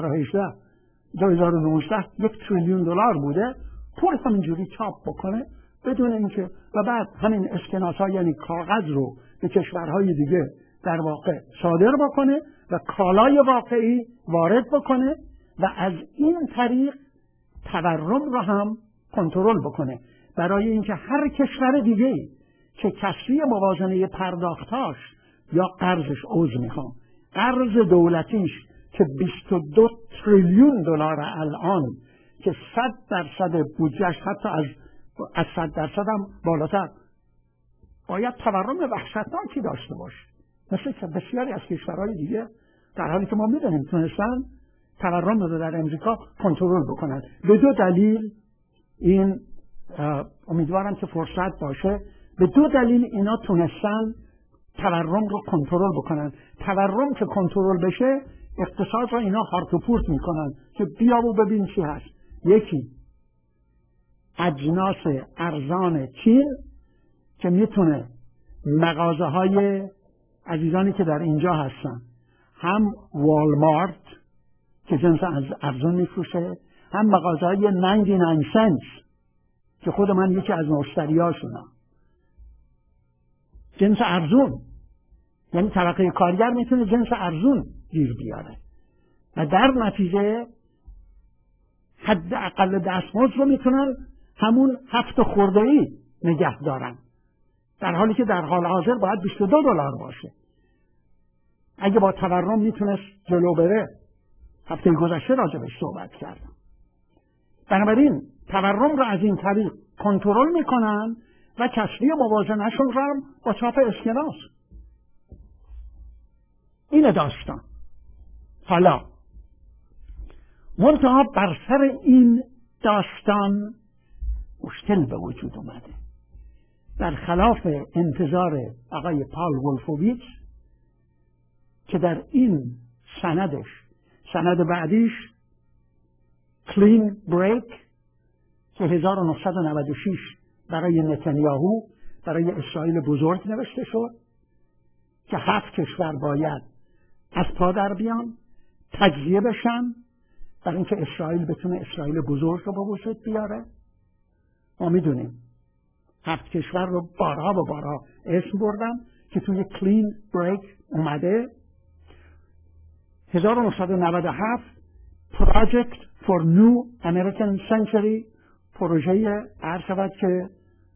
2019 $1 تریلیون بوده، پول همینجوری چاپ بکنه بدون اینکه، و بعد همین اسکناس‌ها یعنی کاغذ رو به کشورهای دیگه در واقع صادر بکنه و کالای واقعی وارد بکنه و از این طریق تورم رو هم کنترل بکنه، برای اینکه هر کشور دیگه که کسری موازنه پرداختاش یا قرضش عوض میخوام، قرض دولتیش که $22 تریلیون الان که 100% بودجهش حتی از 100% هم بالاتر، باید تورم وحشتناکی داشته باشه مثل که بسیاری از کشورهای دیگه، در حالی که ما میدونیم تونستن تورم رو در امریکا کنترل بکنن. به دو دلیل این امیدوارم که فرصت باشه، به دو دلیل اینا تونستن تورم رو کنترل بکنن. تورم که کنترل بشه اقتصاد رو اینا هارت و پورت میکنن که بیا و ببین چی هست. یکی اجناس ارزان چین که میتونه مغازه های عزیزانی که در اینجا هستن، هم والمارت که جنس ارزون میفروشه، هم مغازه های 99 سنت که خود من یکی از مشتریاشونم، جنس ارزون، یعنی طبقه کارگر میتونه جنس ارزون گیر بیاره و در نتیجه حداقل دستمزد رو میتونن همون 7 خورده‌ای نگه دارن، در حالی که در حال حاضر باید $22 باشه. اگه با تورم میتونست جلو بره، هفته گذشته راجبش صحبت کردم. بنابراین تورم رو از این طریق کنترل میکنن و کسری موازنه‌شون رو هم با چاپ اسکناس. این داستان. حالا منتها بر سر این داستان مشکل به وجود اومده. در خلاف انتظار آقای پال ولفوویچ که در این سند بعدیش کلین بریک که 1996 برای نتانیاهو، برای اسرائیل بزرگ نوشته شد که 7 کشور باید از پا در بیان، تجزیه بشن برای اینکه اسرائیل بتونه اسرائیل بزرگ رو به وجود بیاره. ما میدونیم 7 کشور رو بارها و بارها اسم بردم که توی کلین بریک اومده. 1997 Project for New American Century، پروژه عرض شود که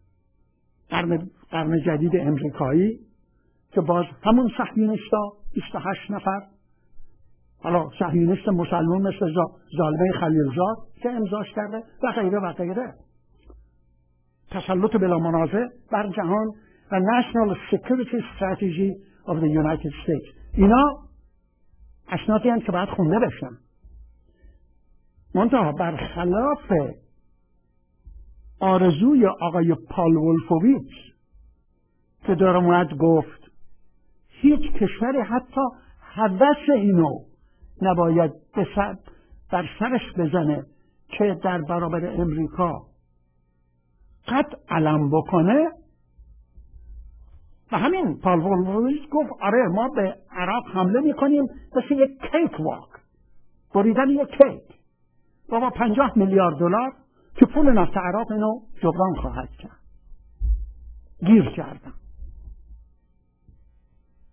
قرن جدید امریکایی که باز همون صهیونیستا 28 نفر، حالا صهیونیست مسلمان مثل ظالمه خلیلزاد که امضاش کرده و غیره و غیره، تسلط بلا منازع بر جهان و National Security Strategy of the United States. اینا اسنادی هستند که باید خونده بشن. منتها برخلاف آرزوی آقای پال ولفوویچ که در اومد گفت هیچ کشوری حتی هوس اینو نباید بر سرش بزنه که در برابر امریکا قد علم بکنه، و همین پال ولفوویچ گفت آره ما به عراق حمله میکنیم مثل یک کیک واک، بریدن یک کیک، با $50 میلیارد که پول نفت عراق اینو جبران خواهد کرد. گیر کردم.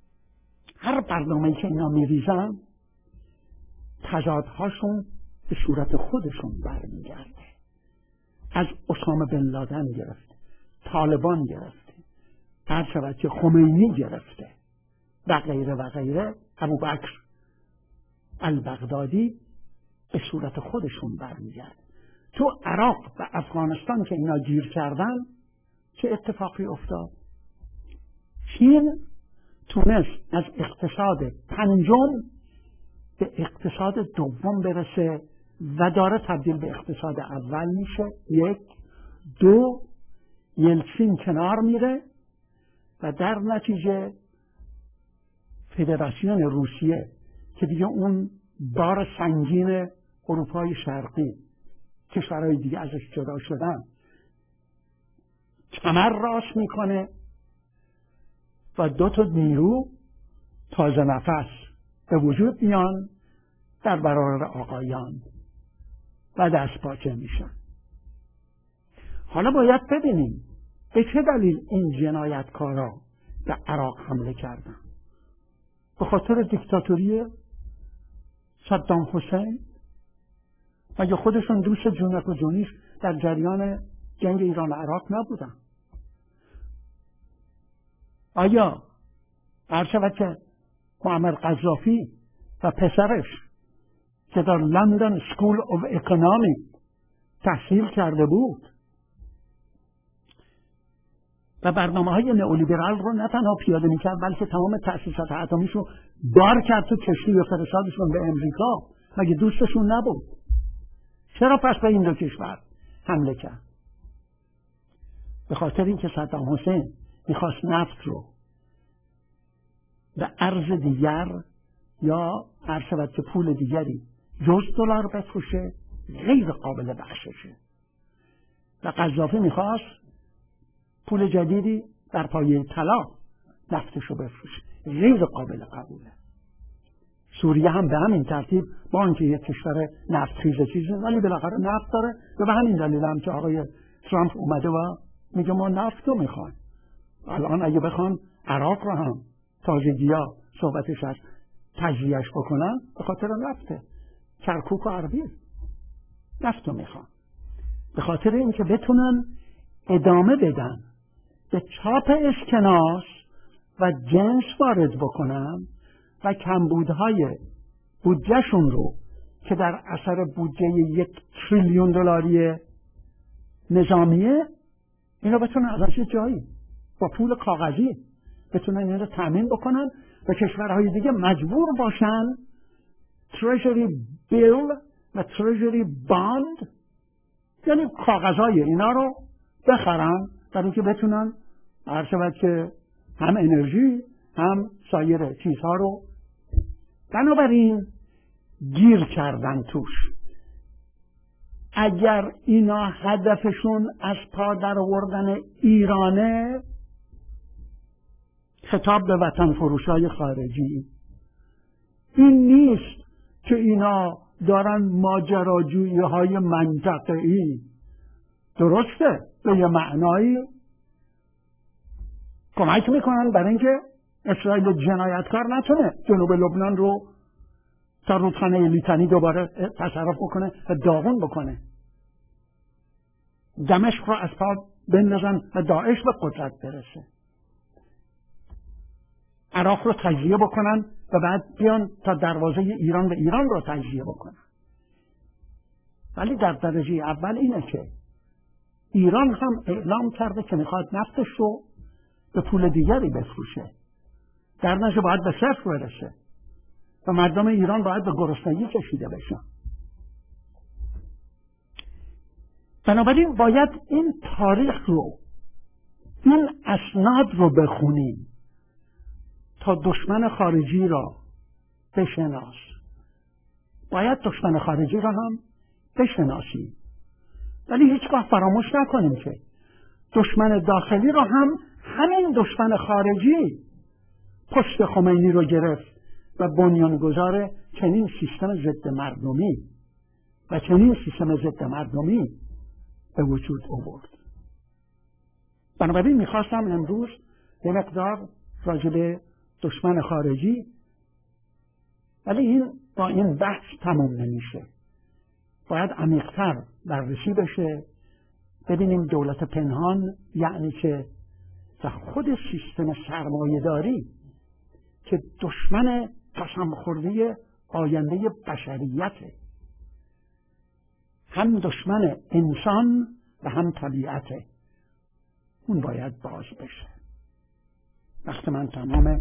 هر برنامه‌ای که اینا میریزن تضادهاشون به صورت خودشون برمیگرده. از اسامه بن لادن گرفته، طالبان گرفته، هر شود که خمینی گرفته و غیره و غیره، ابوبکر البغدادی، به صورت خودشون برمیگرده. تو عراق و افغانستان که اینا گیر کردن چه اتفاقی افتاد؟ چین تونست از اقتصاد پنجم به اقتصاد دوم برسه و داره تبدیل به اقتصاد اول میشه. 1 2 یلتسین کنار میره و در نتیجه فدراسیون روسیه که دیگه اون بار سنگین اروپای شرقی، کشورهای دیگه ازش جدا شدن، کمر راست میکنه و 2 تا نیرو تازه نفس به وجود میان در برابر آقایان و دست پاچه میشن. حالا باید ببینیم به چه دلیل این جنایتکارا به عراق حمله کردن. به خاطر دیکتاتوری صدام حسین؟ مگه خودشون دوست جونک و جونیش در جریان جنگ ایران و عراق نبودن؟ آیا عرض شود که معمر قذافی و پسرش که در لندن سکول آف اکونومی تحصیل کرده بود و برنامه‌های نئولیبرال رو نه تنها پیاده می‌کرد بلکه تمام تأسیسات اتمیش رو بار کرد تو کشتی و فرستادشون به امریکا، مگه دوستشون نبود؟ چرا پس به این 2 کشور حمله کرد؟ به خاطر اینکه صدام حسین میخواست نفت رو به ارز دیگر یا عرض شود که پول دیگری جز دلار بفروشه غیر قابل بخششه و قذافی میخواست پول جدیدی در پایه طلا نفتشو بفروشه، غیر قابل قبوله. سوریه هم به همین ترتیب، با اینکه یک کشور نفتخیز چیزی ولی بالاخره نفت داره و به همین دلیل هم که آقای ترامپ اومده و میگه ما نفت رو میخوایم. الان اگه بخوان عراق رو هم تازگی‌ها صحبتش از تجزیه‌اش بکنن به خاطر نفته، کرکوک و اربیل نفت رو میخوان، به خاطر اینکه بتونن ادامه بدن به چاپ اسکناس و جنس وارد بکنن و کمبودهای بودجهشون رو که در اثر بودجه 1 تریلیون دلاری نظامیه اینا بتونن از جایی با پول کاغذی بتونن این رو تأمین بکنن و کشورهای دیگه مجبور باشن تریژری بیل و تریژری باند، یعنی کاغذهای اینا رو بخرن برای اینکه بتونن هر شود که هم انرژی هم سایر چیزها رو. بنابراین گیر کردن توش. اگر اینا هدفشون از پا در آوردن ایرانه، خطاب به وطن فروشای خارجی، این نیست که اینا دارن ماجراجویی های منطقه‌ای، درسته به یه معنایی کمک میکنن برای اینکه اسرائیل جنایتکار نتونه جنوب لبنان رو تا رودخانه لیتانی دوباره تصرف بکنه و داغون بکنه، دمشق رو از پا بندازن و داعش به قدرت برسه، عراق رو تجزیه بکنن و بعد بیان تا دروازه ایران به ایران رو تجزیه بکنن. ولی در درجه اول اینه که ایران هم اعلام کرده که میخواد نفتش رو به پول دیگری بفروشه، در نتیجه باید به صفر برسه و مردم ایران باید به گرسنگی کشیده بشن. بنابراین باید این تاریخ رو، این اسناد رو بخونیم تا دشمن خارجی را بشناس. باید دشمن خارجی را هم بشناسیم، ولی هیچگاه فراموش نکنیم که دشمن داخلی را هم همین دشمن خارجی پشت خمینی رو گرفت و بنیانگذار چنین سیستم ضد مردمی و چنین سیستم ضد مردمی به وجود آورد. بنابراین میخواستم امروز یه مقدار راجع به دشمن خارجی. ولی این با این بحث تموم نمیشه، باید عمیق‌تر بررسی بشه، ببینیم دولت پنهان یعنی که خود سیستم سرمایه‌داری که دشمن قسم خورده آینده بشریته، هم دشمن انسان و هم طبیعته، اون باید باز بشه. وقت من تمامه.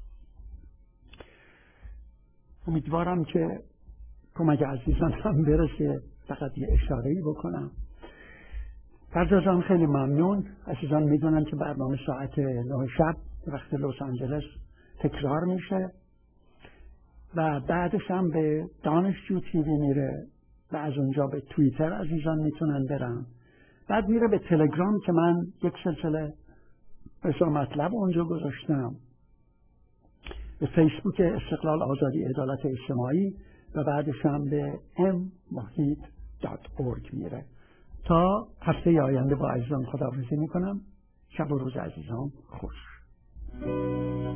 امیدوارم که کمک عزیزان هم برسه. فقط یه اشاره‌ای بکنم. فرزا خیلی ممنون. عزیزان میدونن که برنامه ساعت 9 شب وقت لس آنجلس تکرار میشه و بعدش هم به دانشجو تیوی میره و از اونجا به توییتر عزیزان میتونن برن، بعد میره به تلگرام که من یک سلسله رسا مطلب اونجا گذاشتم، به فیسبوک استقلال آزادی عدالت اجتماعی و بعدش هم به mwahid.org میره. تا هفته آینده با عزیزان خداحافظی میکنم. شب و روز عزیزان خوش.